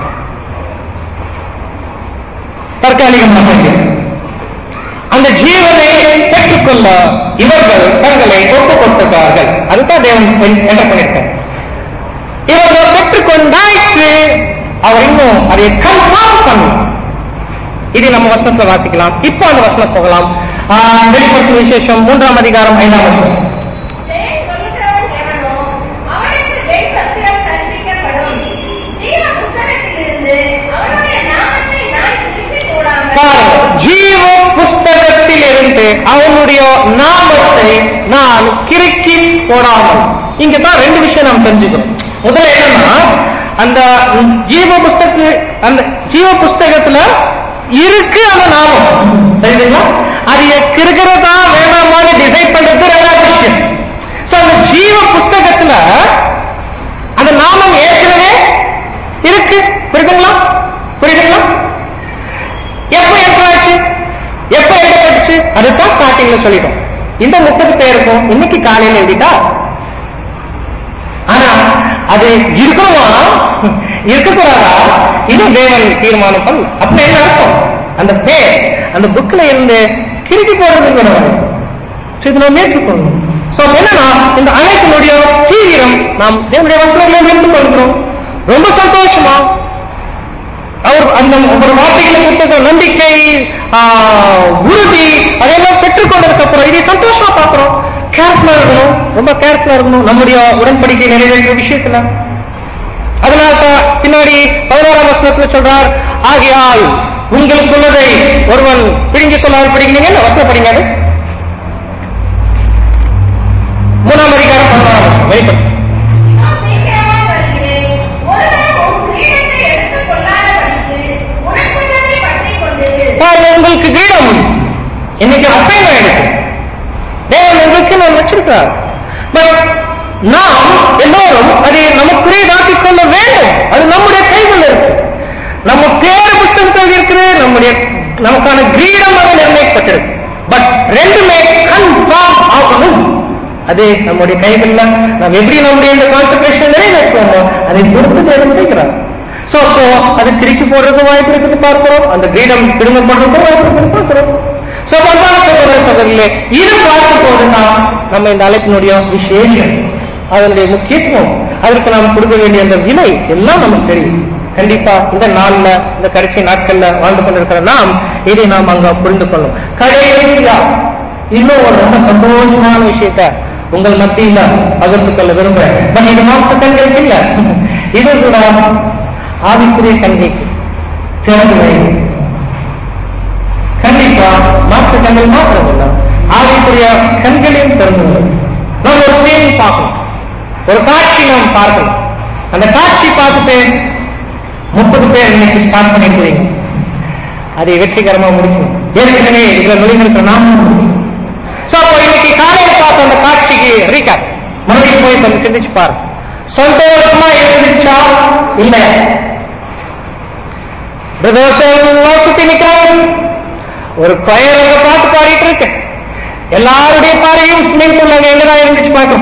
தற்காலிகமாக அந்த ஜீவனை பெற்றுக்கொள்ள இவர்கள் தங்களை ஒப்புக் கொடுத்தார்கள். அதுதான் தேவன் என்ன பண்ணிருக்கார். இவர்கள் பெற்றுக்கொண்டாய்க்கு அவர் இன்னும் அதை கன்ஃபார்ம் பண்ணலாம். இது நம்ம வசனத்துல வாசிக்கலாம். இப்போ அந்த வசனம் போகலாம். வெளிப்படுத்தும் விசேஷம் மூன்றாம் அதிகாரம் ஐந்தாம் வசனம். ஜீவ புஸ்தகத்தில் இருந்து அவனுடைய நாமத்தை நான் கிறுக்கி போடாமல். இங்கதான் ரெண்டு விஷயம் நாம் தெரிஞ்சுக்கணும். முதல்ல என்னன்னா, அந்த ஜீவ புஸ்தகத்துல அந்த ஜீவ புஸ்தகத்துல இருக்கு அந்த நாமம் தெரியுதுங்களா? அது கிறுக்கிறதா வேண்டாமான்னு டிசைட் பண்றது ரெண்டாவது விஷயம். அந்த ஜீவ புஸ்தகத்துல அந்த நாமம் ஏற்கனவே இருக்கு. புரியுதுங்களா? புரியுதுங்களா? எப்ப ஏற்றாச்சு, எப்ப எழுதப்பட்டுச்சு, அதுதான் ஸ்டார்டிங்ல சொல்லிட்டோம். இந்த முப்பது பேருக்கும் இன்னைக்கு காலையில எழுதிட்டா, ஆனா அது இருக்கணுமா இருக்கக்கூடாதா? இது தேவன் தீர்மானம் பண்ண. அப்ப என்ன அர்த்தம்? அந்த பேர் அந்த புக்ல இருந்து கிறுக்கி போறது கூட இது நாம் ஏற்றுக்கொள்ளணும். என்னன்னா இந்த அனைத்தினுடைய தீவிரம் நாம் தேவனுடைய வசனங்களை ஏற்றுக்கொள்கிறோம். ரொம்ப சந்தோஷமா அவர் அந்த ஒரு வார்த்தைகளை கொடுத்த நம்பிக்கை, உறுதி அதையெல்லாம் பெற்றுக்கொண்டதுக்கு அப்புறம் இதை சந்தோஷமா பார்க்கிறோம். கேர்ஃபுல்லா இருக்கணும், ரொம்ப கேர்ஃபுல்லா இருக்கணும் நம்முடைய உடன்படிக்கை நிறைவேற்ற விஷயத்துல. அதனால்தான் பின்னாடி பதினோராம் வசனத்துல சொல்றார், ஆகையால் உங்களுக்குள்ளதை ஒருவன் பிடிங்கிக் கொள்ளாமல் பிடிக்கிறீங்க. வசனம் படிங்க, மூணாம் அதிகாரம் பதினோராம் வசனம் வெளிப்பட்டு. உங்களுக்கு கிரீடம் இன்னைக்கு அசைன் ஆயிடுச்சு, தேவன் உங்களுக்கு நான் வச்சிருக்கிறார். பட் நாம் எல்லோரும் அதை நமக்குரியதாக்கிக் கொள்ள வேண்டும். அது நம்முடைய கைகள் இருக்கு, நம்ம பேர் புஸ்தகத்தில் இருக்குது, நம்முடைய நமக்கான கிரீடம் அதை நிர்ணயிக்கப்பட்டிருக்கு. பட் ரெண்டுமே கன்ஃபார்ம் ஆகணும். அது நம்முடைய கைகள்ல நாம் எப்படி நம்முடைய இந்த கான்சென்ட்ரேஷன் நிறைவேற்றுவோமோ அதை பொறுத்து தேவன் செய்கிறார். சோ அப்போ அது திருப்பி போடுறது வாய்ப்பு இருக்குது பார்க்கிறோம், அந்த கிரீடம் திரும்பப்படுறதுக்கும் வாய்ப்பு இருக்குது பார்க்கிறோம். சோ பண்பான சகோதர சகோதரிகளே, இது பார்க்கும் போதுதான் நம்ம இந்த அழைப்பினுடைய விசேஷம், அதனுடைய முக்கியத்துவம், அதற்கு நாம் கொடுக்க வேண்டிய அந்த விலை எல்லாம் நமக்கு தெரியும். கண்டிப்பா இந்த நாள்ல இந்த கடைசி நாட்கள்ல வாழ்ந்து கொண்டிருக்கிற நாம் இதை நாம் அங்க புரிந்து கொள்ளும். கடைசியா இன்னும் ஒரு ரொம்ப சந்தோஷமான விஷயத்த உங்கள் மத்தியில பகிர்ந்து கொள்ள விரும்புறேன். பட் இது மாம்ச கண்களுக்கு இல்ல, இது கூட ஆவிக்குரிய கண்கைக்கு சிறந்து கண்டிப்பா மாம்ச கண்கள் மாத்திரம் இல்ல, ஆவிக்குரிய கண்களையும் திறந்து நாம் ஒரு சீன் பார்க்கணும், ஒரு காட்சி நாம் பார்க்கணும். அந்த காட்சி பார்த்துட்டு முப்பது பேர் இன்னைக்கு ஸ்டார்ட் பண்ணி போறீங்க, அதை வெற்றிகரமா முடிக்கணும். ஏற்கனவே இதுல நுழைந்திருக்கிற நாமும் முடியும். இன்னைக்கு காலையில் பார்த்த அந்த காட்சிக்கு ரீகேப் மறுபடியும் போய் கொஞ்சம் சிந்திச்சு பாருங்க. சந்தோஷமா இருந்துச்சா இல்லையா? எல்லாம் சுத்தி நிற்கிறாங்க, ஒரு கொயர் பாட்டு பாடிட்டு இருக்கு, எல்லாருடைய பார்வையும் ஸ்விமிங் பூல் அங்க எங்கதான் இருந்துச்சு பார்க்கணும்.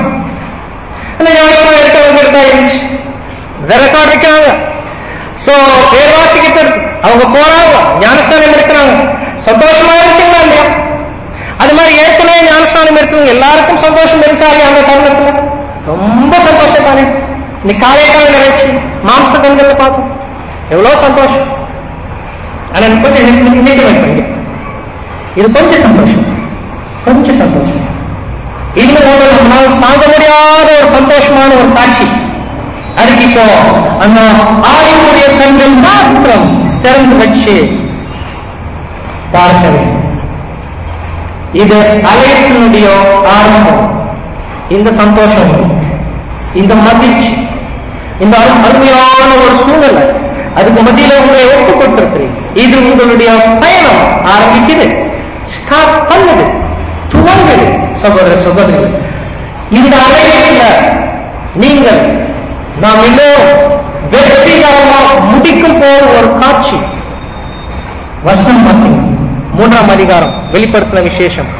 இருந்துச்சு ரெக்கார்ட் வைக்கிறாங்க. சோ பேர் வாசிக்கிட்டு அவங்க போறாங்க, ஞானஸ்தானம் இருக்கிறாங்க, சந்தோஷமா இருக்குங்களா இல்லையா? அது மாதிரி ஏற்கனவே ஞானஸ்தானம் இருக்கிறவங்க எல்லாருக்கும் சந்தோஷம் இருந்துச்சாலே அந்த தருணத்துல ரொம்ப சந்தோஷம் தானே. இன்னைக்கு காலையில நினைச்சு மாம்ச கண்கள்ல பார்த்தோம், எவ்வளவு சந்தோஷம். ஆனா கொஞ்சம் இன்னைக்கு வைப்பீங்க, இது கொஞ்சம் சந்தோஷம், கொஞ்சம் சந்தோஷம். இன்னும் நம்மளால் தாங்க முடியாத ஒரு சந்தோஷமான ஒரு காட்சி. அதுக்கு இப்போ அந்த ஆவிக்குரிய கண்கள் மாத்திரம் திறந்து வச்சு பார்க்க வேண்டும். இது அழைப்பினுடைய ஆரம்பம். இந்த சந்தோஷம், இந்த மகிழ்ச்சி, இந்த அருமையான ஒரு சூழ்நிலை, அதுக்கு மத்தியில உங்களை ஒப்பு கொடுத்திருக்கிறீங்க. இது உங்களுடைய பயணம் ஆரம்பிக்குது, ஸ்டார்ட் பண்ணுது, துவங்குது. சகோதர சகோதரிகள், இந்த அழைப்புல நீங்கள் நாம் எல்லோரும் வெற்றிகரமாக முடிக்கும் போது ஒரு காட்சி. வசனம் வாசிங்க, மூன்றாம் அதிகாரம் வெளிப்படுத்தின விசேஷம்,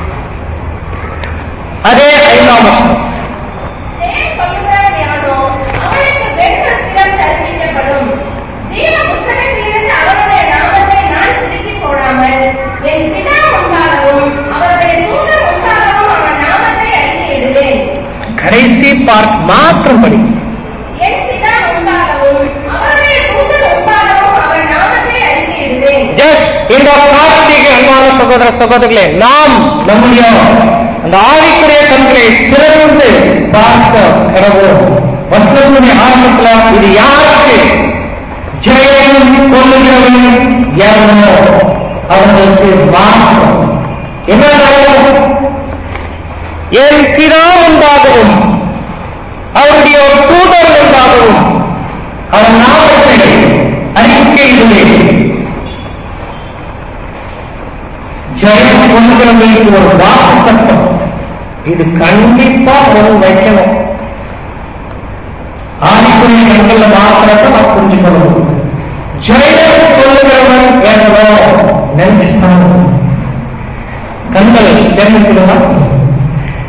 அதே ஐந்தாம் வசனம். கடைசி பார்ட் மாத்திரம் படி. இந்த காட்சிக்கு அன்பான சகோதர சகோதரிகளே, நாம் நம்முடைய அந்த ஆவிக்குரிய கண்களை திறந்து பார்க்க கடவுள். வசனத்தினுடைய ஆரம்பத்தில் இது யாருக்கு ஜெயம் கொள்ளுகிறவன் எவனோ அவர்களுக்கு மாற்றம் என்ன? என் பிதா உண்டாகவும் அவருடைய தூதர் உண்டாகவும் அவர் நாமத்தை அறிக்கையிடுவேன். ஜெயம் கொள்ளுகிறவர்களுக்கு ஒரு வாக்கு சட்டம், இது கண்டிப்பா ஒரு வைக்கணும். ஆவிக்குரிய கண்கள்ல மாத்திரத்தை நாம் புரிஞ்சுக்கணும். ஜெயம் கொள்ளுகிறவன் என்பதோ நினைச்சுட்டாங்க. கண்கள் தெரிஞ்சுக்கணுமா?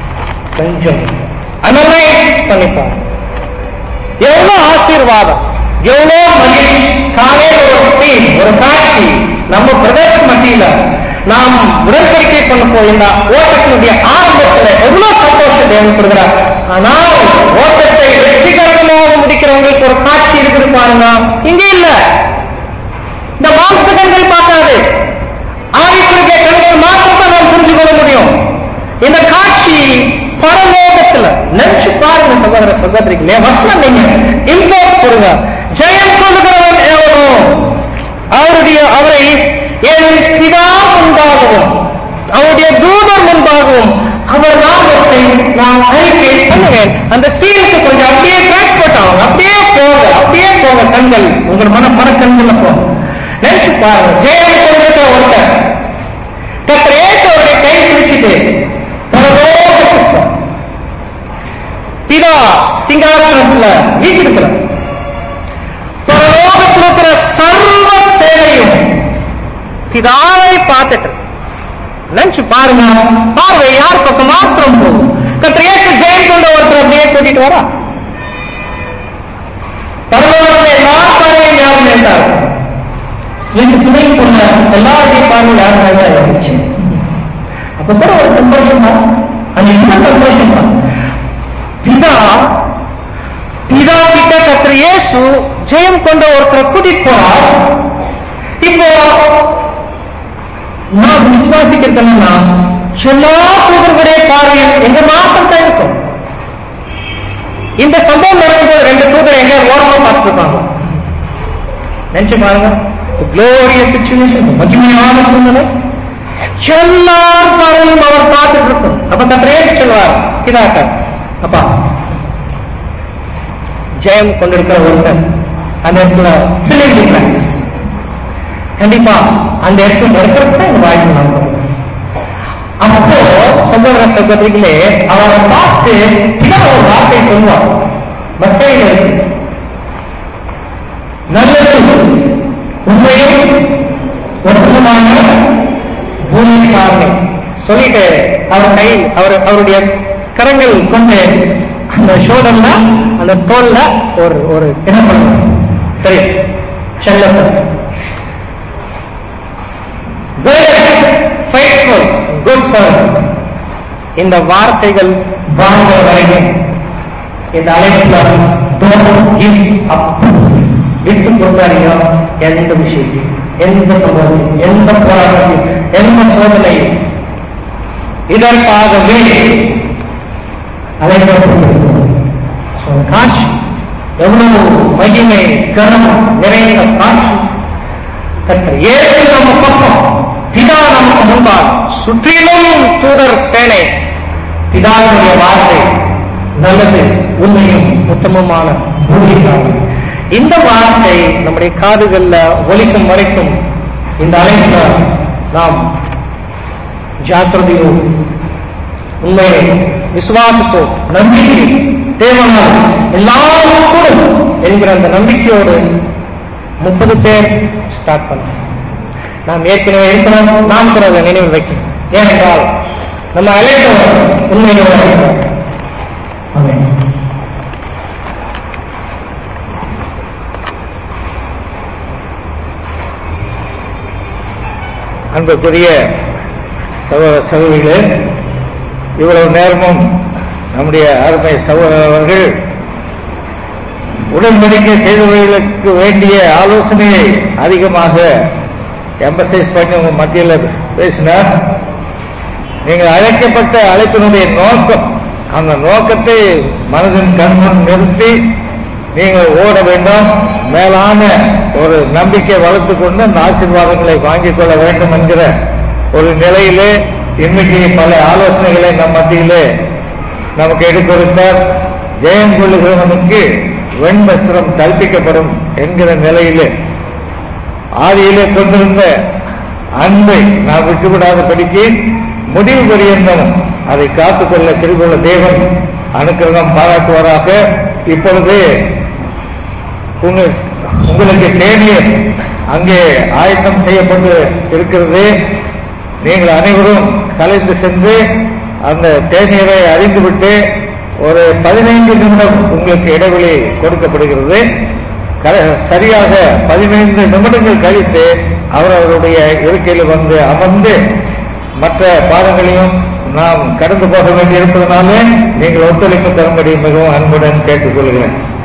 கொஞ்சம் அனலைஸ் பண்ணிப்பார். எவ்வளவு ஆசீர்வாதம், எவ்வளவு மகிழ்ச்சி! காலையில் ஒரு சீன், ஒரு காட்சி நம்ம பிரதேச மத்தியில நாம் உடன்படிக்கை பண்ண போய் இந்த ஓட்டத்தினுடைய ஆரம்பத்துல எவ்வளவு சந்தோஷத்தை ஏற்படுகிறார். ஆனால் ஓட்டத்தை வெற்றிகரமாக முடிக்கிறவங்களுக்கு ஒரு காட்சி இருக்குது பாருங்க. இங்க இல்ல, இந்த மாம்சகங்கள் பார்க்காது, ஆவிக்குரிய கண்கள் மாத்திரம் நாம் புரிஞ்சு கொள்ள முடியும். இந்த காட்சி பரலோகத்துல நினைச்சு பாருங்க சகோதர சகோதரிகளே. வசனம் நீங்க இம்போர்ட் கொடுங்க. ஜெயம் கொள்ளுகிறவன் எவனோ அவருடைய அவரை என் பிதா முன்பாகவும் அவருடைய தூதர் முன்பாகவும் அவர் நாமத்தை நான் அறிக்கை பண்ணுவேன். அந்த சீனுக்கு கொஞ்சம் அப்படியே டிரான்ஸ்போர்ட் ஆகும். அப்படியே போங்க, அப்படியே போங்க கண்கள், உங்கள் மன மன கண்கள்ல போங்க. நினைச்சு பாருங்க, ஜெயம் கொள்ளுகிற ஒருத்தர் அவருடைய கை பிடிச்சிட்டு பிதா சிங்காசனத்துல வீட்டிருக்கிறார். பரலோகத்தில் இருக்கிற சர்வ சேவையும் பிதாவை பார்த்துட்டு நினைச்சு பாருங்க. பார்வை யார் பக்கம் மாத்திரம் போகும். கத்திரேசு ஜெயம் கொண்ட ஒருத்தர் அப்படியே கூட்டிட்டு வரா. பரலோகத்தில் எல்லா பார்வையும் யாரும் நேர்ந்தார். ஸ்விமிங் பண்ண எல்லாருடைய பார்வை யாரும் நேர்ந்தா இருந்துச்சு. அப்பதான் ஒரு சந்தோஷம் தான். அது என்ன சந்தோஷம் தான்? பிதா பிதா கிட்ட கத்திர இயேசு ஜெயம் கொண்ட ஒருத்தரை கூட்டிட்டு போறார். இப்போ நான் விசுவாசிக்கிறதுனா எல்லா தூதர்களுடைய பார்வையும் எங்க மாத்திரம் தான் இருக்கும். இந்த சம்பவம் நடக்கும்போது ரெண்டு தூதர் எங்க ஓரமா பார்த்துருப்பாங்க. நினைச்சு பாருங்க, குளோரியஸ் சிச்சுவேஷன், மகிமையான சூழ்நிலை. எல்லார் பார்வையும் அவர் பார்த்துட்டு இருக்கும். அப்ப கத்திரேசு சொல்வார் பிதாக்க, அப்பா ஜெயம் கொண்டிருக்கிற ஒருத்தர் அந்த இடத்துல filling the blanks. கண்டிப்பா அந்த இடத்துல நடக்கிறப்ப இந்த வாய்ப்பு நடக்கும். அப்போ சகோதர சகோதரிகளே அவரை பார்த்து பிதா ஒரு வார்த்தை சொல்வார். மத்தையில இருக்கு, நல்லது உண்மையும் ஒற்றுமான பூமிக்காரனை சொல்லிட்டு அவர் கை அவர் அவருடைய கரங்கள் கொண்டு அந்த ஷோல்டர்ல அந்த தோல்ல ஒரு ஒரு என்ன பண்ணுவாங்க தெரியும், செல்லத்தை குட் சர்வன்ட். இந்த வார்த்தைகள் வாழ்ந்த வரைக்கும் இந்த அழைப்புல விட்டு கொடுத்தாரியா எந்த விஷயத்தையும், எந்த சம்பவத்தையும், எந்த போராட்டத்தையும், எந்த சோதனையும் இதற்காகவே அழைக்கப்பட்டிருக்கிறது. காட்சி எவ்வளவு மகிமை கனம் நிறைந்த காட்சி. கர்த்தர் இயேசு நம்ம பக்கம், பிதா நமக்கு முன்பாக, சுற்றிலும் தூதர் சேனை. பிதாவுடைய வார்த்தை நல்லது, உண்மையும் உத்தமமான பூமிக்காக. இந்த வார்த்தை நம்முடைய காதுகள்ல ஒலிக்கும் வரைக்கும் இந்த அழைப்புல நாம் ஜாக்கிரதையோடு உண்மையை விசுவாசத்தோ நம்பிக்கை தேவனால் எல்லாரும் கூட என்கிற அந்த நம்பிக்கையோடு முப்பது பேர் ஸ்டார்ட் பண்ண நாம் ஏற்கனவே இருக்கிறோம். நாம் கூட அதை நினைவு வைக்கணும். ஏனென்றால் நம்ம அழைத்தவர் உண்மையோடு இருக்கிறார். அன்புக்குரிய சகோதர சகோதரிகளே, இவ்வளவு நேரமும் நம்முடைய அருமை சகோதரர்கள் உடன்படிக்கை செய்தவர்களுக்கு வேண்டிய ஆலோசனையை அதிகமாக எம்பசைஸ் பண்ணி உங்க மத்தியில் பேசினார். நீங்கள் அழைக்கப்பட்ட அழைப்பினுடைய நோக்கம், அந்த நோக்கத்தை மனதின் கண்முன் நிறுத்தி நீங்கள் ஓட வேண்டும். மேலான ஒரு நம்பிக்கை வளர்த்துக் கொண்டு அந்த ஆசீர்வாதங்களை வாங்கிக் கொள்ள வேண்டும் என்கிற ஒரு நிலையிலே இன்னைக்கு பல ஆலோசனைகளை நம் மத்தியிலே நமக்கு எடுத்துரைத்தார். ஜெயம் கொள்ளுகிறவனுக்கு வெண்வஸ்திரம் கற்பிக்கப்படும் என்கிற நிலையிலே ஆதியிலே கொண்டிருந்த அன்பை நாம் விட்டுவிடாதபடிக்கு முடிவு பரியந்தம் அதை காத்துக்கொள்ள திருக்குள்ள தேவன் அனுக்கிரகம் பாராட்டுவாராக. இப்பொழுது உங்களுக்கு தேநீர் அங்கே ஆயத்தம் செய்யப்பட்டு இருக்கிறது. நீங்கள் அனைவரும் கலைந்து சென்று அந்த தேநீரை அறிந்துவிட்டு ஒரு பதினைந்து நிமிடம் உங்களுக்கு இடைவெளி கொடுக்கப்படுகிறது. சரியாக பதினைந்து நிமிடங்கள் கழித்து அவர் அவருடைய இருக்கையில் வந்து அமர்ந்து மற்ற பாடங்களையும் நாம் கடந்து போக வேண்டி இருப்பதனாலே நீங்கள் ஒத்துழைப்பு தரும்படி மிகவும் அன்புடன் கேட்டுக்கொள்கிறேன்.